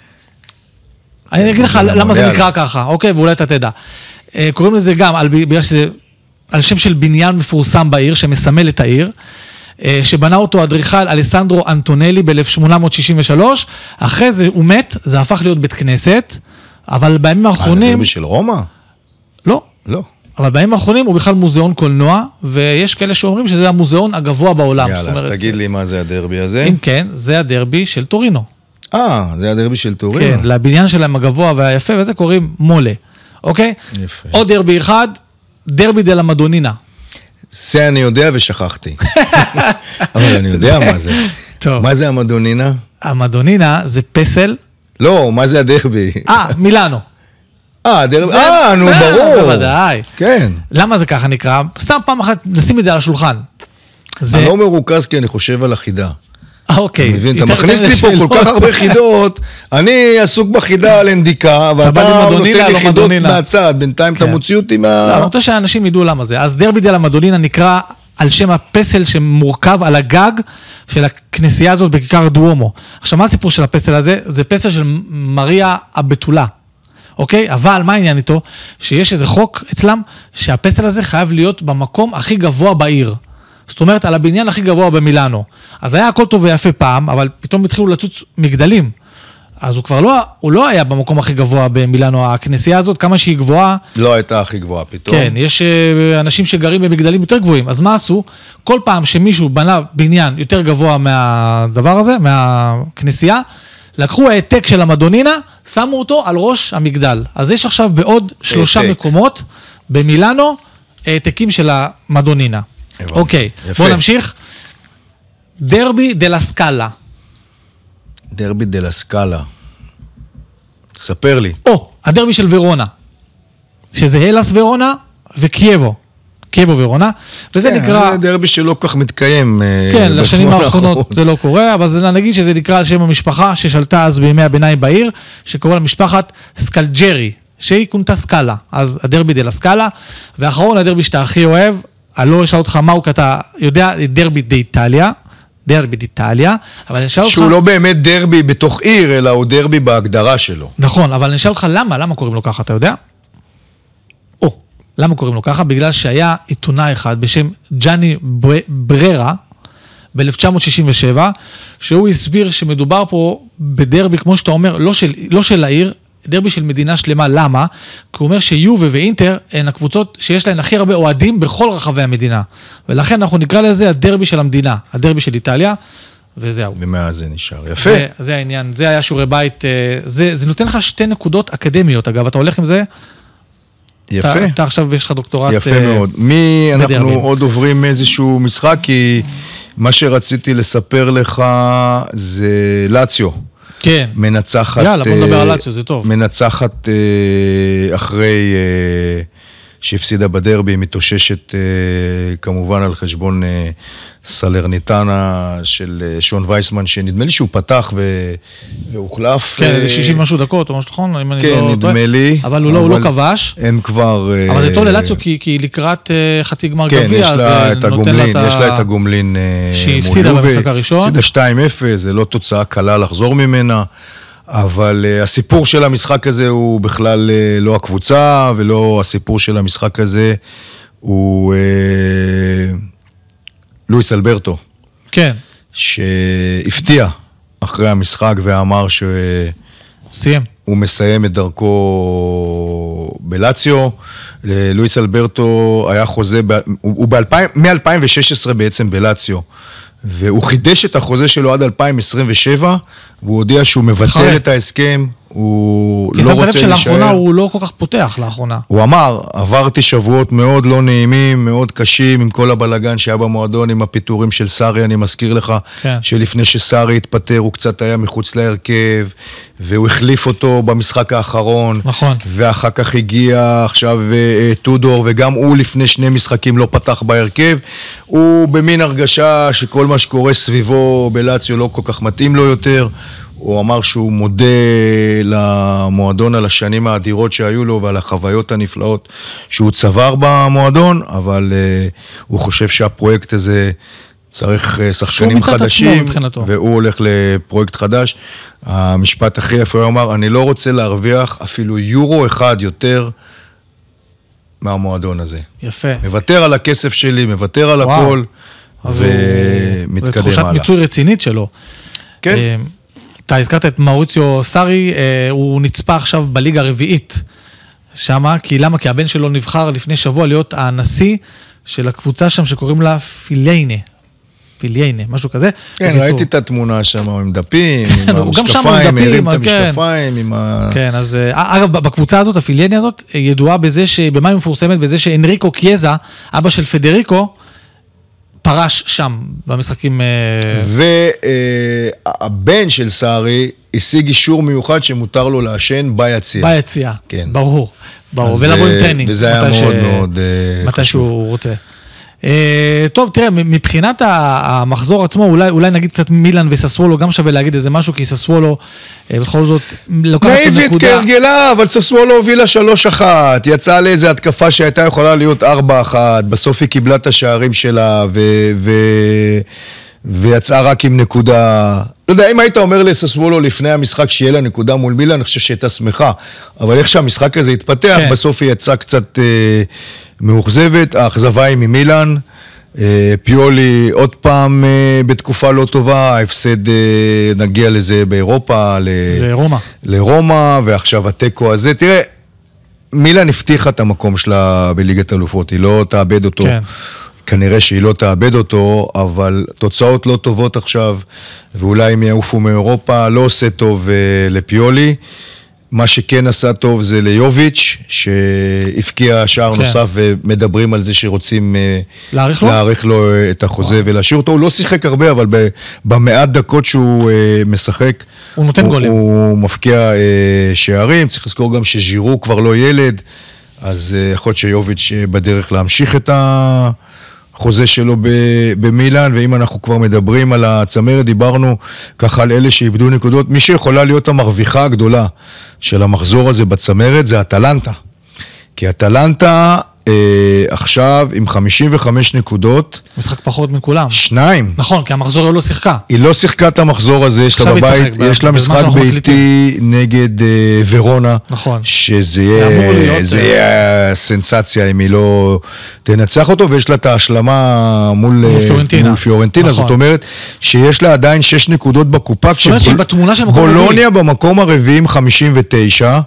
אני אגיד לך למה זה נקרא ככה, אוקיי, ואולי אתה תדע. קוראים לזה גם, בגלל שזה על שם של בניין מפורסם בעיר, שמסמל את העיר, שבנה אותו אדריכל אלסנדרו אנטונלי ב-אלף שמונה מאות שישים ושלוש, אחרי זה הוא מת, זה הפך להיות בית כנסת, אבל בימים האחרונים... מה, זה דרבי של רומא? לא. לא. אבל בימים האחרונים הוא בכלל מוזיאון קולנוע, ויש כאלה שאומרים שזה המוזיאון הגבוה בעולם. יאללה, אז תגיד לי מה זה הדרבי הזה. אם כן, זה הדרבי של טורינו. אה, זה הדרבי של טורינו. כן, לבניין שלהם הגבוה והיפה, וזה קוראים מולה. אוקיי? יפה. עוד דרבי אחד, דרבי דה לה מדונינה. זה אני יודע ושכחתי. אבל אני יודע מה זה. טוב. מה זה המדונינה? המדונינה זה פסל. לא, מה זה הדרבי? אה, מילאנו. אה, הדרבי, אה, נו, ברור. בוודאי. כן. למה זה ככה נקרא? סתם פעם אחת נשים את זה על השולחן. אני לא מרוכז כי אני חושב על החידה. אוקיי. אתה מכניס לי פה כל כך הרבה חידות, אני עסוק בחידה על אנדיקה, ואתה נותן לי חידות מהצד, בינתיים אתה מוציא אותי מה... לא, אני רוצה שאנשים ידעו למה זה. אז דרבי דה לה מדונינה נקרא על שם הפסל שמורכב על הגג של הכנסייה הזאת בכיכר דואמו. עכשיו, מה הסיפור של הפסל הזה? זה פסל של מריה הבתולה. אוקיי? אבל מה העניין איתו? שיש איזה חוק אצלם, שהפסל הזה חייב להיות במקום הכי גבוה בעיר. זאת אומרת, על הבניין הכי גבוה במילאנו. אז היה הכל טוב ויפה פעם, אבל פתאום התחילו לצוץ מגדלים. אז הוא כבר לא, הוא לא היה במקום הכי גבוה במילאנו. הכנסייה הזאת, כמה שהיא גבוהה... לא הייתה הכי גבוהה פתאום. כן, יש אנשים שגרים במגדלים יותר גבוהים. אז מה עשו? כל פעם שמישהו בנה בניין יותר גבוה מהדבר הזה, מהכנסייה, לקחו העתק של המדונינה, שמו אותו על ראש המגדל. אז יש עכשיו בעוד שלושה העתק. מקומות במילאנו, העתקים של המדונינה. אוקיי, בואו נמשיך. דרבי דה לה סקאלה. דרבי דה לה סקאלה. ספר לי. או, הדרבי של ורונה. שזה הלס ורונה וקייבו. קייבו ורונה. וזה נקרא... זה דרבי שלא כך מתקיים. כן, לשנים האחרונות זה לא קורה, אבל נגיד שזה נקרא על שם המשפחה ששלטה אז בימי הביניים בעיר, שקורא למשפחת סקלג'רי, שהיא כונתה סקאלה. אז הדרבי דה לה סקאלה. ואחרון, הדרבי שאתה הכי אוהב, אני לא אשאל אותך מה הוא כתה, יודע, דרבי דה איטליה, דרבי דה איטליה, אבל אני אשאל אותך... שהוא לא באמת דרבי בתוך עיר, אלא הוא דרבי בהגדרה שלו. נכון, אבל אני אשאל אותך למה, למה קוראים לו ככה, אתה יודע? או, למה קוראים לו ככה? בגלל שהיה עיתונאי אחד בשם ג'אני בררה, ב-אלף תשע מאות שישים ושבע, שהוא הסביר שמדובר פה בדרבי, כמו שאתה אומר, לא של, לא של העיר, דרבי של מדינה שלמה, למה? כי הוא אומר שיובה ואינטר הן הקבוצות שיש להן הכי הרבה אוהדים בכל רחבי המדינה. ולכן אנחנו נקרא לזה הדרבי של המדינה, הדרבי של איטליה, וזהו. ומאז זה נשאר. יפה. זה, זה העניין, זה היה שיעורי בית, זה, זה נותן לך שתי נקודות אקדמיות, אגב, אתה הולך עם זה? יפה. אתה, אתה עכשיו יש לך דוקטורט יפה uh, מאוד. מי, אנחנו בדרבים. עוד עוברים איזשהו משחק, כי מה שרציתי לספר לך זה לאציו. כן. מנצחת... יאללה, בוא נדבר על לאציו, זה טוב. מנצחת אחרי שהפסידה בדרבי, מתאוששת כמובן על חשבון סלרניטנה של שון וייסמן, שנדמה לי שהוא פתח והוחלף. כן, איזה שישים משהו דקות, או משהו נכון? כן, נדמה לי. אבל הוא לא כבש. הם כבר... אבל זה טוב ללאציו, כי לקראת חצי גמר גביע, כן, יש לה את הגומלין, יש לה את הגומלין שהיא הפסידה במשחק הראשון. הפסידה שתיים אפס, זה לא תוצאה קלה לחזור ממנה, אבל הסיפור של המשחק הזה הוא בכלל לא הקבוצה, ולא הסיפור של המשחק הזה הוא לואיס אלברטו. כן. שהפתיע אחרי המשחק ואמר שהוא סיים. הוא מסיים את דרכו בלאציו. לואיס אלברטו היה חוזה, הוא מ-אלפיים ושש עשרה בעצם בלאציו, והוא חידש את החוזה שלו עד אלפיים עשרים ושבע, והוא הודיע שהוא מבטל את ההסכם, הוא לא רוצה להישאר. כי שמת לב שלאחרונה הוא לא כל כך פותח לאחרונה. הוא אמר, עברתי שבועות מאוד לא נעימים, מאוד קשים, עם כל הבלגן שהיה במועדון, עם הפיטורים של סארי, אני מזכיר לך, כן. שלפני שסארי התפטר, הוא קצת היה מחוץ להרכב, והוא החליף אותו במשחק האחרון. נכון. ואחר כך הגיע עכשיו טודור, וגם הוא לפני שני משחקים לא פתח בהרכב. הוא במין הרגשה שכל מה שקורה סביבו בלאציו לא כל כך מתאים לו יותר. הוא אמר שהוא מודה למועדון על השנים האדירות שהיו לו ועל החוויות הנפלאות שהוא צבר במועדון, אבל uh, הוא חושב שהפרויקט הזה צריך uh, שחקנים חדשים, והוא הולך לפרויקט חדש. המשפט הכי יפה הוא אמר, אני לא רוצה להרוויח אפילו יורו אחד יותר מהמועדון הזה. יפה. מוותר על הכסף שלי, מוותר על וואו. הכל, ומתקדם הלאה. תחושת מיצוי רצינית שלו. כן. אתה הזכרת את מאוריציו סארי, הוא נצפה עכשיו בליגה הרביעית שמה, כי למה? כי הבן שלו נבחר לפני שבוע להיות הנשיא של הקבוצה שם שקוראים לה פיליינה. פיליינה, משהו כזה. כן, ראיתי את התמונה שם עם דפים, עם המשקפיים, הרים את המשקפיים, עם ה... כן, אז אגב, בקבוצה הזאת, הפיליינה הזאת, ידועה בזה שבמה היא מפורסמת? בזה שאנריקו קיאזה, אבא של פדריקו, פרש שם במשחקים... והבן של סארי השיג אישור מיוחד שמותר לו לעשן ביציאה. ביציאה, ברור. ברור, ולבוא עם טרנינג. וזה היה מאוד מאוד חשוב. מתי שהוא רוצה. טוב, תראה, מבחינת המחזור עצמו, אולי, אולי נגיד קצת מילאן וססוולו, גם שווה להגיד איזה משהו, כי ססוולו, בכל זאת, לוקחת את הנקודה. נאיבית כהרגלה, אבל ססוולו הובילה שלוש אחת, יצאה לאיזו התקפה שהייתה יכולה להיות ארבע אחת, בסוף היא קיבלה את השערים שלה, ו... ו... ויצאה רק עם נקודה. לא יודע, אם היית אומר לססוולו לפני המשחק שיהיה לה נקודה מול מילאן, אני חושב שהייתה שמחה, אבל איך שהמשחק הזה התפתח, כן. בסוף היא יצאה קצת... אה, מאוכזבת, האכזבה היא ממילאן, פיולי עוד פעם בתקופה לא טובה, ההפסד נגיע לזה באירופה, לרומא. לרומא, ועכשיו הטקו הזה, תראה, מילאן הבטיחה את המקום שלה בליגת אלופות, היא לא תאבד אותו, כן. כנראה שהיא לא תאבד אותו, אבל תוצאות לא טובות עכשיו, ואולי הם יעופו מאירופה, לא עושה טוב לפיולי, מה שכן עשה טוב זה ליוביץ' שהפקיע שער כן. נוסף ומדברים על זה שרוצים להאריך לו, להאריך לו את החוזה וואו. ולהשאיר אותו. הוא לא שיחק הרבה, אבל במעט דקות שהוא משחק, הוא נותן הוא, גולים. הוא מפקיע שערים. צריך לזכור גם שז'ירו כבר לא ילד, אז יכול להיות שיוביץ' בדרך להמשיך את ה... חוזה שלו במילאן, ואם אנחנו כבר מדברים על הצמרת, דיברנו ככה על אלה שאיבדו נקודות, מי שיכולה להיות המרוויחה הגדולה של המחזור הזה בצמרת זה אטלנטה. כי אטלנטה אה, עכשיו עם חמישים וחמש נקודות. משחק פחות מכולם. שניים. נכון, כי המחזור לא שיחקה. היא לא שיחקה את המחזור הזה, יש לה בבית, יש לה משחק ביתי נגד אה, ורונה. נכון. שזה יהיה, זה יהיה סנסציה אם היא לא תנצח אותו, ויש לה את ההשלמה מול, מול פיורנטינה. מול פיורנטינה. נכון. זאת אומרת שיש לה עדיין שש נקודות בקופה. זאת אומרת שהיא בתמונה של מקום הרביעי. בולוניה במקום הרביעי עם חמישים ותשע.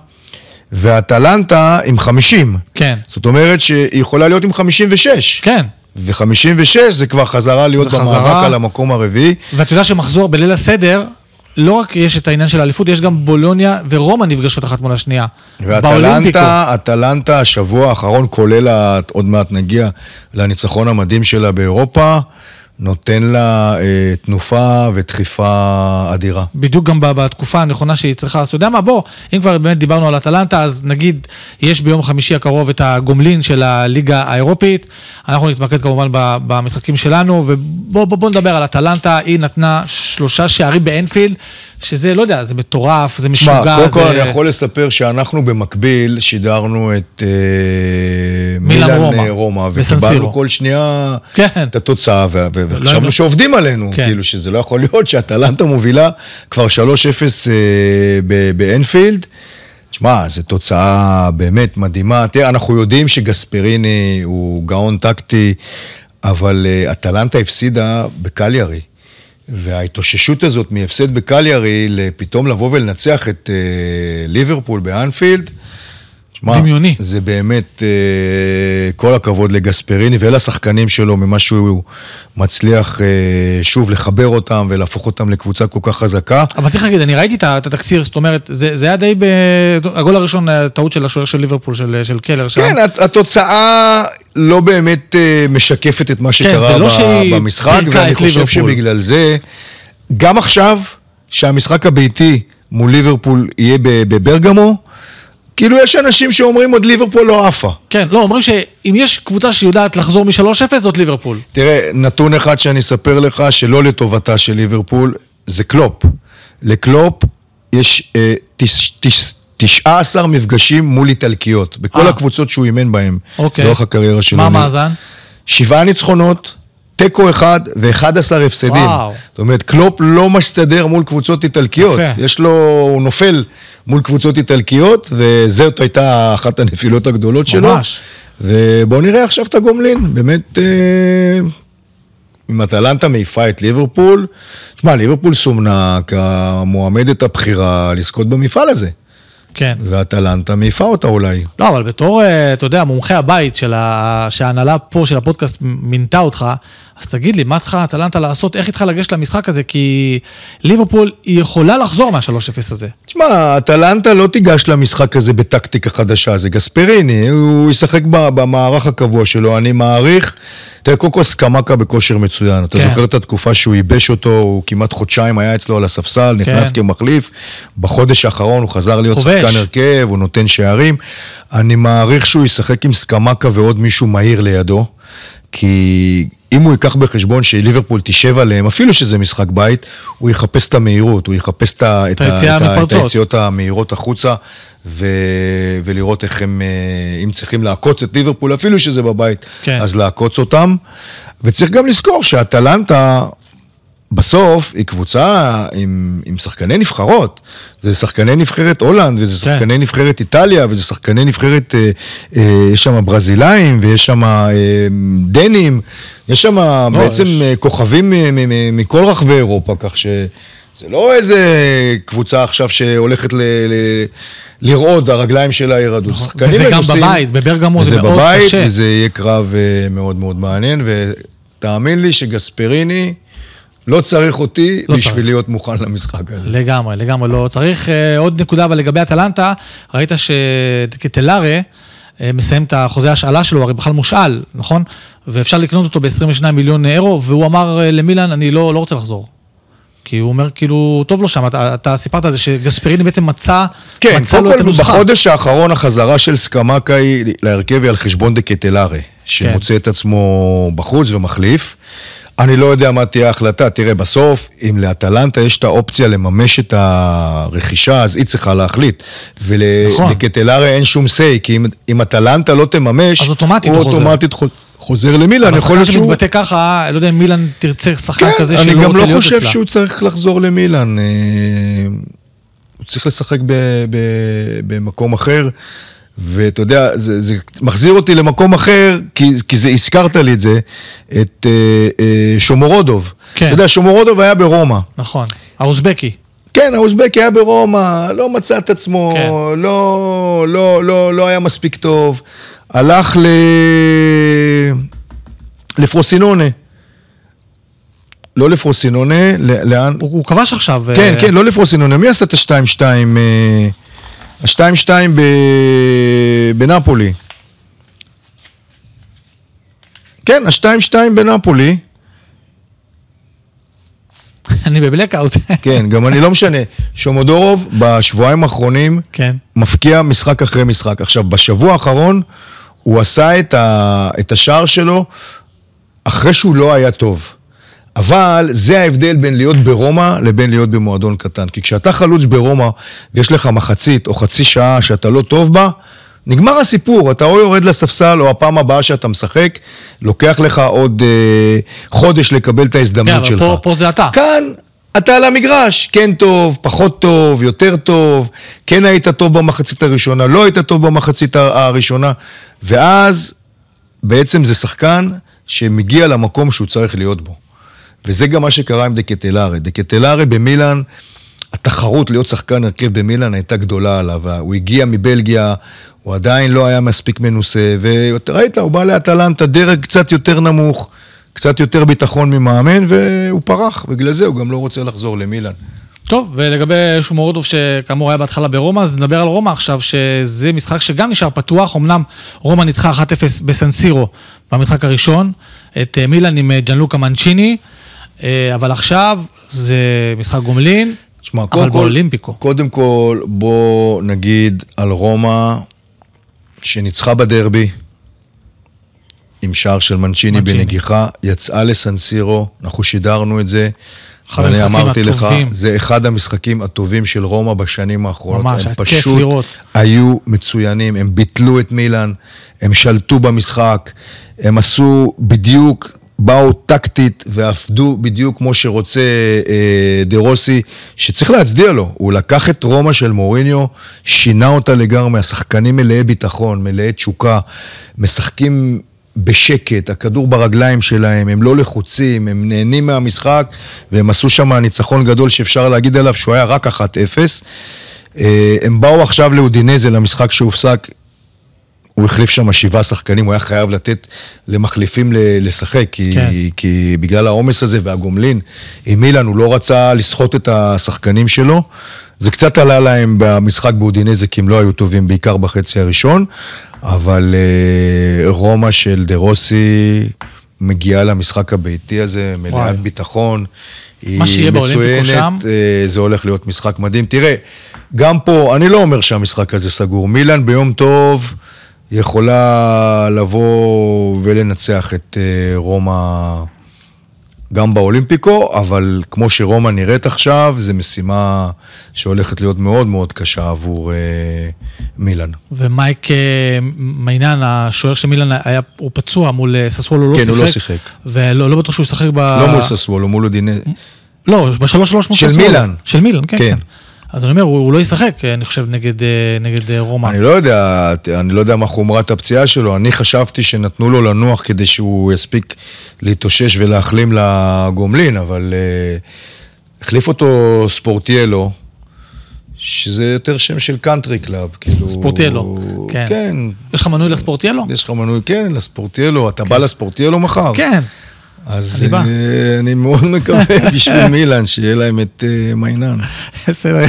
ואטלנטה עם חמישים. כן. זאת אומרת שהיא יכולה להיות עם חמישים ושש. כן. ו-חמישים ושש זה כבר חזרה להיות במאבק על המקום הרביעי. ואתה יודע שמחזור בליל הסדר, לא רק יש את העניין של האליפות, יש גם בולוניה ורומא נפגשות אחת מול השנייה. ואטלנטה, אטלנטה השבוע האחרון, כולל עוד מעט נגיע לניצחון המדהים שלה באירופה, נותן לה אה, תנופה ודחיפה אדירה. בדיוק גם בתקופה הנכונה שהיא צריכה. אז אתה יודע מה, בוא, אם כבר באמת דיברנו על אטלנטה, אז נגיד, יש ביום חמישי הקרוב את הגומלין של הליגה האירופית, אנחנו נתמקד כמובן במשחקים שלנו, ובוא בוא, בוא נדבר על אטלנטה, היא נתנה שלושה שערים באנפילד, שזה, לא יודע, זה מטורף, זה משוגע. קודם כל, אני יכול לספר שאנחנו במקביל שידרנו את מילאן רומא, וקיבלנו כל שנייה את התוצאה, וחשבנו שעובדים עלינו, כאילו שזה לא יכול להיות שאטלנטה מובילה כבר שלוש אפס באנפילד. תשמע, זו תוצאה באמת מדהימה. תראה, אנחנו יודעים שגספריני הוא גאון טקטי, אבל אטלנטה הפסידה בקליארי. וההתאוששות הזאת מהפסד בקליארי, לפתאום לבוא ולנצח את uh, ליברפול באנפילד, דמיוני. זה באמת uh, כל הכבוד לגספריני ולשחקנים שלו, ממה שהוא מצליח uh, שוב לחבר אותם ולהפוך אותם לקבוצה כל כך חזקה. אבל צריך להגיד, אני ראיתי את התקציר, זאת אומרת, זה, זה היה די, ב... הגול הראשון, הטעות של השוער של ליברפול, של, של קלר שם. כן, התוצאה לא באמת uh, משקפת את מה שקרה כן, לא ב- במשחק, ואני חושב ליברפול. שבגלל זה, גם עכשיו, שהמשחק הביתי מול ליברפול יהיה בברגמו, כאילו יש אנשים שאומרים עוד ליברפול לא עפה. כן, לא, אומרים שאם יש קבוצה שיודעת לחזור מ-שלוש אפס, זאת ליברפול. תראה, נתון אחד שאני אספר לך, שלא לטובתה של ליברפול, זה קלופ. לקלופ יש אה, תש, תש, תשעה עשר מפגשים מול איטלקיות, בכל 아. הקבוצות שהוא אימן בהם, אוקיי. לאורך הקריירה שלו. מה המאזן? שבעה ניצחונות, טקו אחד ו-אחד עשר הפסדים. וואו. זאת אומרת, קלופ לא מסתדר מול קבוצות איטלקיות. יפה. יש לו, הוא נופל מול קבוצות איטלקיות, וזאת הייתה אחת הנפילות הגדולות שלו. ממש. ובואו נראה עכשיו את הגומלין. באמת, אם אטלנטה מעיפה את ליברפול, תשמע, ליברפול סומנה כמועמדת הבחירה לזכות במפעל הזה. כן. ואטלנטה מעיפה אותה אולי. לא, אבל בתור, אתה יודע, מומחה הבית של ה... שההנהלה פה של הפודקאסט מינתה אותך, אז תגיד לי, מה צריכה אטלנטה לעשות? איך היא צריכה לגשת למשחק הזה? כי ליברפול היא יכולה לחזור מה-שלוש אפס הזה. תשמע, אטלנטה לא תיגש למשחק הזה בטקטיקה חדשה, זה גספריני, הוא ישחק במערך הקבוע שלו, אני מעריך, תראה, קודם כל סקמקה בכושר מצוין, אתה זוכר את התקופה שהוא ייבש אותו, הוא כמעט חודשיים היה אצלו על הספסל, נכנס כמחליף, בחודש האחרון הוא חזר להיות שחקן הרכב, הוא נותן שערים, אני מעריך שהוא ישחק עם סקמקה ועוד מישהו מהיר לידו, כי אם הוא ייקח בחשבון שליברפול תשב עליהם, אפילו שזה משחק בית, הוא יחפש את המהירות, הוא יחפש את, את, את, את היציאות המהירות החוצה, ו, ולראות איך הם, אם צריכים לעקוץ את ליברפול, אפילו שזה בבית, כן. אז לעקוץ אותם. וצריך גם לזכור שהאטלנטה, בסוף היא קבוצה עם, עם שחקני נבחרות, זה שחקני נבחרת הולנד, וזה שחקני כן. נבחרת איטליה, וזה שחקני נבחרת, אה, אה, יש שם ברזילאים, ויש שם אה, דנים, יש שם לא, בעצם יש... כוכבים מכל רחבי אירופה, כך שזה לא איזה קבוצה עכשיו שהולכת ל... ל לראות, הרגליים שלה ירדו. וזה גם מנוסים, בבית, בברגמו זה מאוד בבית, קשה. וזה יהיה קרב מאוד מאוד מעניין, ותאמין לי שגספריני, לא צריך אותי לא בשביל צריך. להיות מוכן למשחק הזה. לגמרי, לגמרי לא צריך. עוד נקודה, אבל לגבי אטלנטה, ראית שקטלארה מסיים את החוזה השאלה שלו, הרי בכלל מושאל, נכון? ואפשר לקנות אותו ב-עשרים ושניים מיליון אירו, והוא אמר למילן, אני לא, לא רוצה לחזור. כי הוא אומר, כאילו, טוב לו שם, אתה, אתה סיפרת על זה שגספריני בעצם מצא, כן, מצא לו את הנוסחה. כן, בחודש האחרון החזרה של סקמקה היא להרכב על חשבון דקטלארה, שמוצא את עצמו בחוץ ומחליף. אני לא יודע מה תהיה ההחלטה, תראה, בסוף, אם לאטלנטה יש את האופציה לממש את הרכישה, אז היא צריכה להחליט. ולקטלארה אין שום סי, כי אם, אם אטלנטה לא תממש, הוא אוטומטית חוזר. חוזר למילן, יכול להיות שהוא... אבל שחקן שמתבטא ככה, לא יודע אם מילן תרצה שחקן כן, כזה שלא רוצה להיות אצלה. אני גם לא חושב שהוא צריך לחזור למילן. הוא צריך לשחק ב, ב, במקום אחר, ואתה יודע, זה, זה מחזיר אותי למקום אחר, כי, כי זה, הזכרת לי את זה, את אה, אה, שומורודוב. כן. אתה יודע, שומורודוב היה ברומא. נכון, האוזבקי. כן, האוזבקי היה ברומא, לא מצא את עצמו, כן. לא, לא, לא, לא היה מספיק טוב. הלך ל... לפרוסינונה. לא לפרוסינונה, לאן? הוא, הוא כבש עכשיו. כן, כן, לא לפרוסינונה. מי עשה את ה-שתיים שתיים? ה-שתיים שתיים בנאפולי. כן, ה-שתיים שתיים בנאפולי. אני בבלקאוט. כן, גם אני לא משנה. שומודורוב בשבועיים האחרונים כן. מפקיע משחק אחרי משחק. עכשיו, בשבוע האחרון הוא עשה את, ה... את השער שלו אחרי שהוא לא היה טוב. אבל זה ההבדל בין להיות ברומא לבין להיות במועדון קטן. כי כשאתה חלוץ ברומא ויש לך מחצית או חצי שעה שאתה לא טוב בה, נגמר הסיפור. אתה או יורד לספסל או הפעם הבאה שאתה משחק, לוקח לך עוד אה, חודש לקבל את ההזדמנות שלך. פה, פה זה אתה. כאן אתה על המגרש, כן טוב, פחות טוב, יותר טוב, כן היית טוב במחצית הראשונה, לא היית טוב במחצית הראשונה, ואז בעצם זה שחקן שמגיע למקום שהוא צריך להיות בו. וזה גם מה שקרה עם דקטלארה. דקטלארה במילאן, התחרות להיות שחקן הרכב במילאן הייתה גדולה עליו. הוא הגיע מבלגיה, הוא עדיין לא היה מספיק מנוסה, וראית, הוא בא לאטלנטה, דרג קצת יותר נמוך, קצת יותר ביטחון ממאמן, והוא פרח, ובגלל זה הוא גם לא רוצה לחזור למילאן. טוב, ולגבי שומורודוב שכאמור היה בהתחלה ברומא, אז נדבר על רומא עכשיו, שזה משחק שגם נשאר פתוח, אמנם רומא ניצחה אחת אפס בסנסירו במשחק הראשון, את מילאן עם ג'אנלוקה מנצ'יני, אבל עכשיו זה משחק גומלין, שמה, אבל באולימפיקו. קודם כל, בוא נגיד על רומא, שניצחה בדרבי, עם שער של מנצ'יני בנגיחה, יצאה לסנסירו, אנחנו שידרנו את זה, ואני אמרתי לך, זה אחד המשחקים הטובים של רומא בשנים האחרונות. ממש, הם כיף לראות. היו מצוינים, הם ביטלו את מילאן, הם שלטו במשחק, הם עשו בדיוק, באו טקטית ועבדו בדיוק כמו שרוצה אה, דרוסי, שצריך להצדיע לו. הוא לקח את רומא של מוריניו, שינה אותה לגמרי, השחקנים מלאי ביטחון, מלאי תשוקה, משחקים בשקט, הכדור ברגליים שלהם, הם לא לחוצים, הם נהנים מהמשחק, והם עשו שם ניצחון גדול שאפשר להגיד עליו שהוא היה רק אחת אפס. הם באו עכשיו לאודינזה למשחק שהופסק, הוא החליף שם שבעה שחקנים, הוא היה חייב לתת למחליפים לשחק, כי, כן. כי בגלל העומס הזה והגומלין, עם מילאן הוא לא רצה לסחוט את השחקנים שלו, זה קצת עלה להם במשחק באודינזה, כי הם לא היו טובים, בעיקר בחצי הראשון, אבל רומא של דרוסי מגיעה למשחק הביתי הזה, מלאת ביטחון, היא מצוינת, זה הולך להיות משחק מדהים. תראה, גם פה, אני לא אומר שהמשחק הזה סגור, מילאן ביום טוב יכולה לבוא ולנצח את רומא גם באולימפיקו, אבל כמו שרומא נראית עכשיו, זו משימה שהולכת להיות מאוד מאוד קשה עבור מילאן. ומייק מיינן, השוער של מילאן, היה, הוא פצוע מול ססוולו, לא כן, שיחק. הוא לא שיחק. ולא לא בטוח שהוא ישחק ב... לא מול ססוולו, מול אודינזה. לא, בשלוש שלוש מול ססוולו. של מילאן. של מילאן, כן, כן. אז אני אומר, הוא, הוא לא ישחק, אני חושב, נגד, נגד רומא. אני לא יודע, אני לא יודע מה חומרת הפציעה שלו, אני חשבתי שנתנו לו לנוח כדי שהוא יספיק להתאושש ולהחלים לגומלין, אבל uh, החליף אותו ספורטיאלו, שזה יותר שם של קאנטרי קלאב, כאילו... ספורטיאלו, כן. כן. יש לך מנוי לספורטיאלו? יש לך מנוי, כן, לספורטיאלו, אתה כן. בא לספורטיאלו מחר? כן. אז אני, uh, אני מאוד מקווה בשביל מילאן, שיהיה להם את uh, מיינן. בסדר.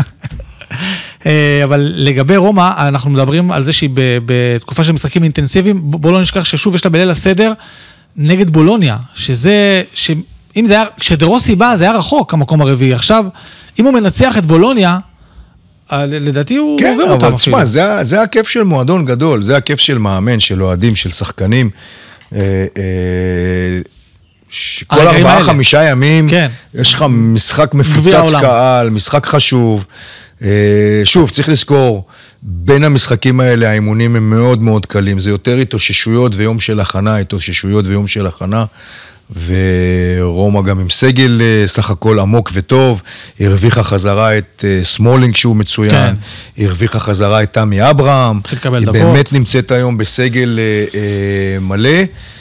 אבל לגבי רומא, אנחנו מדברים על זה שהיא בתקופה של משחקים אינטנסיביים, בוא לא נשכח ששוב יש לה בליל הסדר נגד בולוניה, שזה, שאם זה היה, כשדרוסי בא, זה היה רחוק המקום הרביעי. עכשיו, אם הוא מנצח את בולוניה, לדעתי הוא כן, עובר אותם אפילו. כן, אבל תשמע, זה, זה הכיף של מועדון גדול, זה הכיף של מאמן, של אוהדים, של שחקנים. אה, אה, כל ארבעה, חמישה ימים, כן. יש לך משחק מפוצץ קהל, משחק חשוב. שוב, צריך לזכור, בין המשחקים האלה, האימונים הם מאוד מאוד קלים, זה יותר התאוששויות ויום של הכנה, התאוששויות ויום של הכנה, ורומא גם עם סגל סך הכל עמוק וטוב, הרוויחה חזרה את סמולינג שהוא מצוין, כן. הרוויחה חזרה את תמי אברהם, היא דקות. באמת נמצאת היום בסגל מלא,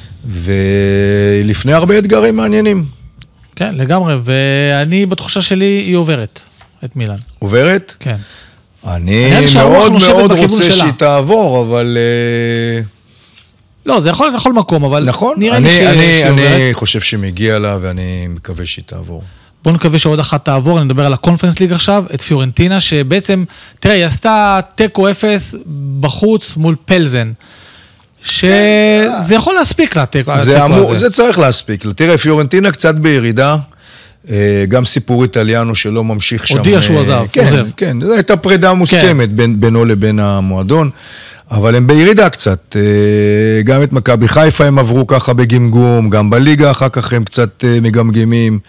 ולפני הרבה אתגרים מעניינים. כן, לגמרי, ואני בתחושה שלי היא עוברת את מילאן. עוברת? כן. אני מאוד מאוד רוצה שהיא תעבור, אבל... לא, זה יכול להיות לכל מקום, אבל נכון, נראה לי שהיא עוברת. אני חושב שמגיע לה, ואני מקווה שהיא תעבור. בואו נקווה שעוד אחת תעבור, אני מדבר על הקונפרנס ליג עכשיו, את פיורנטינה, שבעצם, תראה, היא עשתה טקו אפס בחוץ מול פלזן. שזה יכול להספיק לה, טקו הזה. זה צריך להספיק לה. תראה, פיורנטינה קצת בירידה, גם סיפור איטליאנו שלא ממשיך שם. הודיע שהוא עזב, כן, כן, זו הייתה פרידה מוסכמת בינו לבין המועדון, אבל הם בירידה קצת. גם את מכבי חיפה הם עברו ככה בגמגום, גם בליגה אחר כך הם קצת מגמגמים,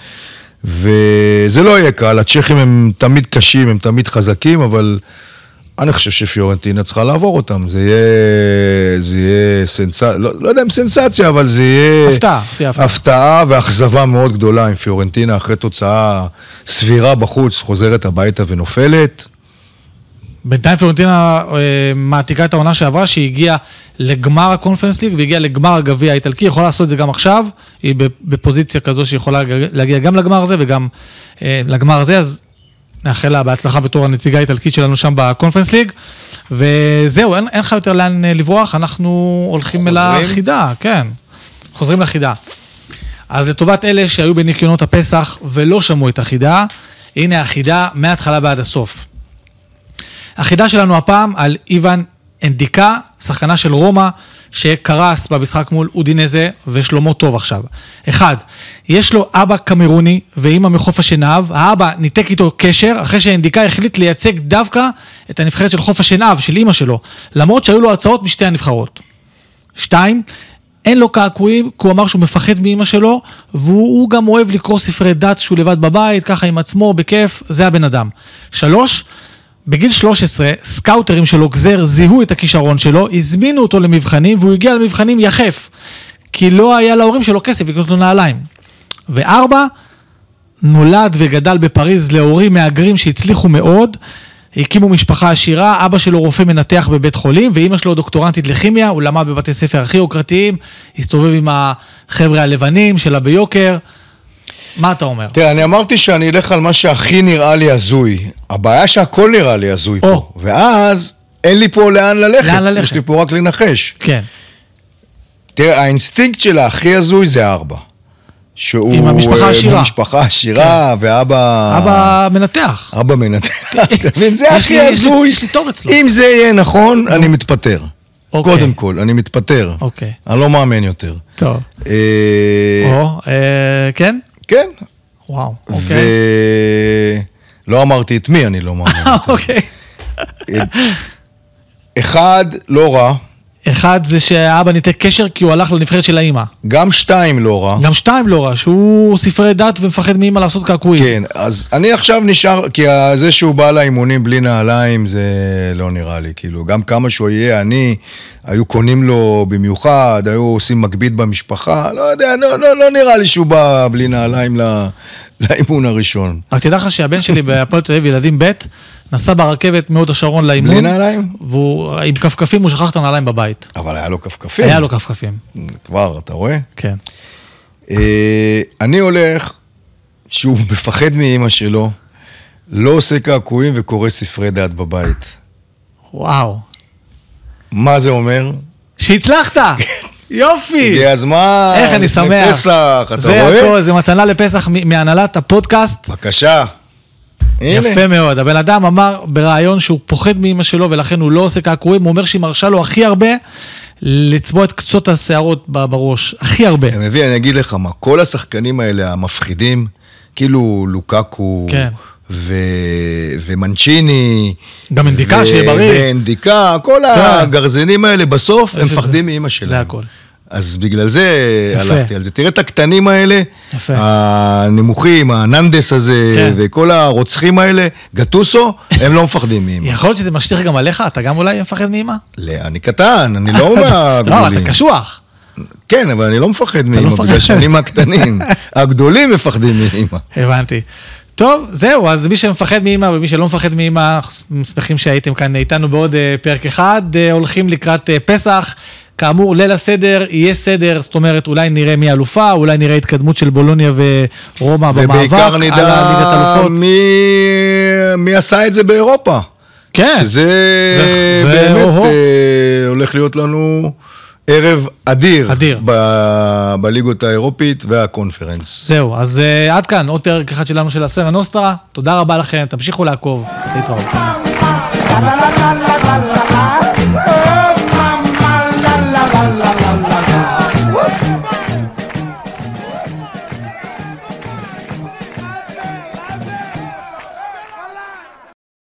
וזה לא יהיה קל. הצ'כים הם תמיד קשים, הם תמיד חזקים, אבל... אני חושב שפיורנטינה צריכה לעבור אותם, זה יהיה, זה יהיה סנסציה, לא, לא יודע אם סנסציה, אבל זה יהיה... הפתעה, תהיה הפתעה. הפתעה ואכזבה מאוד גדולה עם פיורנטינה, אחרי תוצאה סבירה בחוץ, חוזרת הביתה ונופלת. בינתיים פיורנטינה אה, מעתיקה את העונה שעברה, שהיא הגיעה לגמר הקונפרנס ליג, והגיעה לגמר הגביע האיטלקי, יכולה לעשות את זה גם עכשיו, היא בפוזיציה כזו שיכולה להגיע גם לגמר הזה וגם אה, לגמר הזה, אז... נאחל לה בהצלחה בתור הנציגה האיטלקית שלנו שם בקונפרנס ליג, וזהו, אין, אין לך יותר לאן לברוח, אנחנו הולכים אל החידה, כן, חוזרים לחידה. אז לטובת אלה שהיו בניקיונות הפסח ולא שמעו את החידה, הנה החידה מההתחלה ועד הסוף. החידה שלנו הפעם על איוון אנדיקה, שחקנה של רומא, שקרס במשחק מול אודינזה ושלמה טוב עכשיו. אחד, יש לו אבא קמרוני ואמא מחוף השנהב, האבא ניתק איתו קשר, אחרי שאנדיקה החליט לייצג דווקא את הנבחרת של חוף השנהב, של אמא שלו, למרות שהיו לו הצעות משתי הנבחרות. שתיים, אין לו קעקועים, כי הוא אמר שהוא מפחד מאמא שלו, והוא גם אוהב לקרוא ספרי דת שהוא לבד בבית, ככה עם עצמו, בכיף, זה הבן אדם. שלוש, בגיל שלוש עשרה, סקאוטרים של אוגזר זיהו את הכישרון שלו, הזמינו אותו למבחנים, והוא הגיע למבחנים יחף, כי לא היה להורים שלו כסף לקנות לו נעליים. וארבע, נולד וגדל בפריז להורים מאגרים שהצליחו מאוד, הקימו משפחה עשירה, אבא שלו רופא מנתח בבית חולים, ואמא שלו דוקטורנטית לכימיה, הוא למד בבתי ספר הכי יוקרתיים, הסתובב עם החבר'ה הלבנים שלה ביוקר. מה אתה אומר? תראה, אני אמרתי שאני אלך על מה שהכי נראה לי הזוי. הבעיה שהכל נראה לי הזוי פה. ואז אין לי פה לאן ללכת. לאן ללכת? יש לי פה רק לנחש. כן. תראה, האינסטינקט שלה הכי הזוי זה ארבע. שהוא... עם המשפחה עשירה. משפחה עשירה, ואבא... אבא מנתח. אבא מנתח. זה הכי הזוי. יש לי תור אצלו. אם זה יהיה נכון, אני מתפטר. אוקיי. קודם כל, אני מתפטר. אוקיי. אני לא מאמן יותר. טוב. או, כן? כן. וואו, אוקיי. ולא אמרתי את מי, אני לא מאמן יותר. אוקיי. אחד, לא רע. אחד זה שהאבא ניתק קשר כי הוא הלך לנבחרת של האמא. גם שתיים לא רע. גם שתיים לא רע, שהוא ספרי דת ומפחד מאמא לעשות קעקועים. כן, אז אני עכשיו נשאר, כי זה שהוא בא לאימונים בלי נעליים, זה לא נראה לי, כאילו, גם כמה שהוא יהיה, אני, היו קונים לו במיוחד, היו עושים מקביד במשפחה, לא יודע, לא, לא, לא נראה לי שהוא בא בלי נעליים לא, לאימון הראשון. רק תדע לך שהבן שלי בהפועל תל אביב, ילדים ב', נסע ברכבת מהוד השרון לאימון. בלי נעליים? והוא, עם כפכפים, הוא שכח את הנעליים בבית. אבל היה לו כפכפים. היה לו כפכפים. כבר, אתה רואה? כן. אני הולך, שהוא מפחד מאמא שלו, לא עושה קעקועים וקורא ספרי דת בבית. וואו. מה זה אומר? שהצלחת! יופי! הגיע הזמן. איך אני שמח. פסח, אתה זה רואה? הכל, זה מתנה לפסח מהנהלת הפודקאסט. בבקשה. יפה מאוד. הבן אדם אמר ברעיון שהוא פוחד מאמא שלו ולכן הוא לא עושה קעקועים, הוא אומר שהיא מרשה לו הכי הרבה לצבוע את קצות השערות בראש, הכי הרבה. אני מבין, אני אגיד לך מה, כל השחקנים האלה המפחידים, כאילו לוקקו, כן. ו... ומנצ'יני, גם אינדיקה ו... שיהיה בריא. ואינדיקה, כל כן. הגרזינים האלה בסוף הם מפחדים זה... מאמא שלהם. זה הכל. אז בגלל זה יפה. הלכתי על זה. תראה את הקטנים האלה, יפה. הנמוכים, הננדס הזה, כן. וכל הרוצחים האלה, גטוסו, הם לא מפחדים מאמא. יכול להיות שזה משליך גם עליך? אתה גם אולי מפחד מאמא? לא, אני קטן, אני לא מהגדולים. לא, אתה קשוח. כן, אבל אני לא מפחד מאמא, בגלל שאני מהקטנים. הגדולים מפחדים מאמא. הבנתי. טוב, זהו, אז מי שמפחד מאמא ומי שלא מפחד מאמא, שמחים שהייתם כאן איתנו בעוד פרק אחד, הולכים לקראת פסח, כאמור, ליל הסדר, יהיה סדר, זאת אומרת, אולי נראה מי אלופה, אולי נראה התקדמות של בולוניה ורומא במאבק, ובעיקר נדע מי, מי עשה את זה באירופה. כן. שזה ו... באמת ו... אה, הולך להיות לנו ערב אדיר, אדיר. ב- בליגות האירופית והקונפרנס. זהו, אז uh, עד כאן, עוד פרק אחד שלנו של הסריה נוסטרה, תודה רבה לכם, תמשיכו לעקוב, להתראות.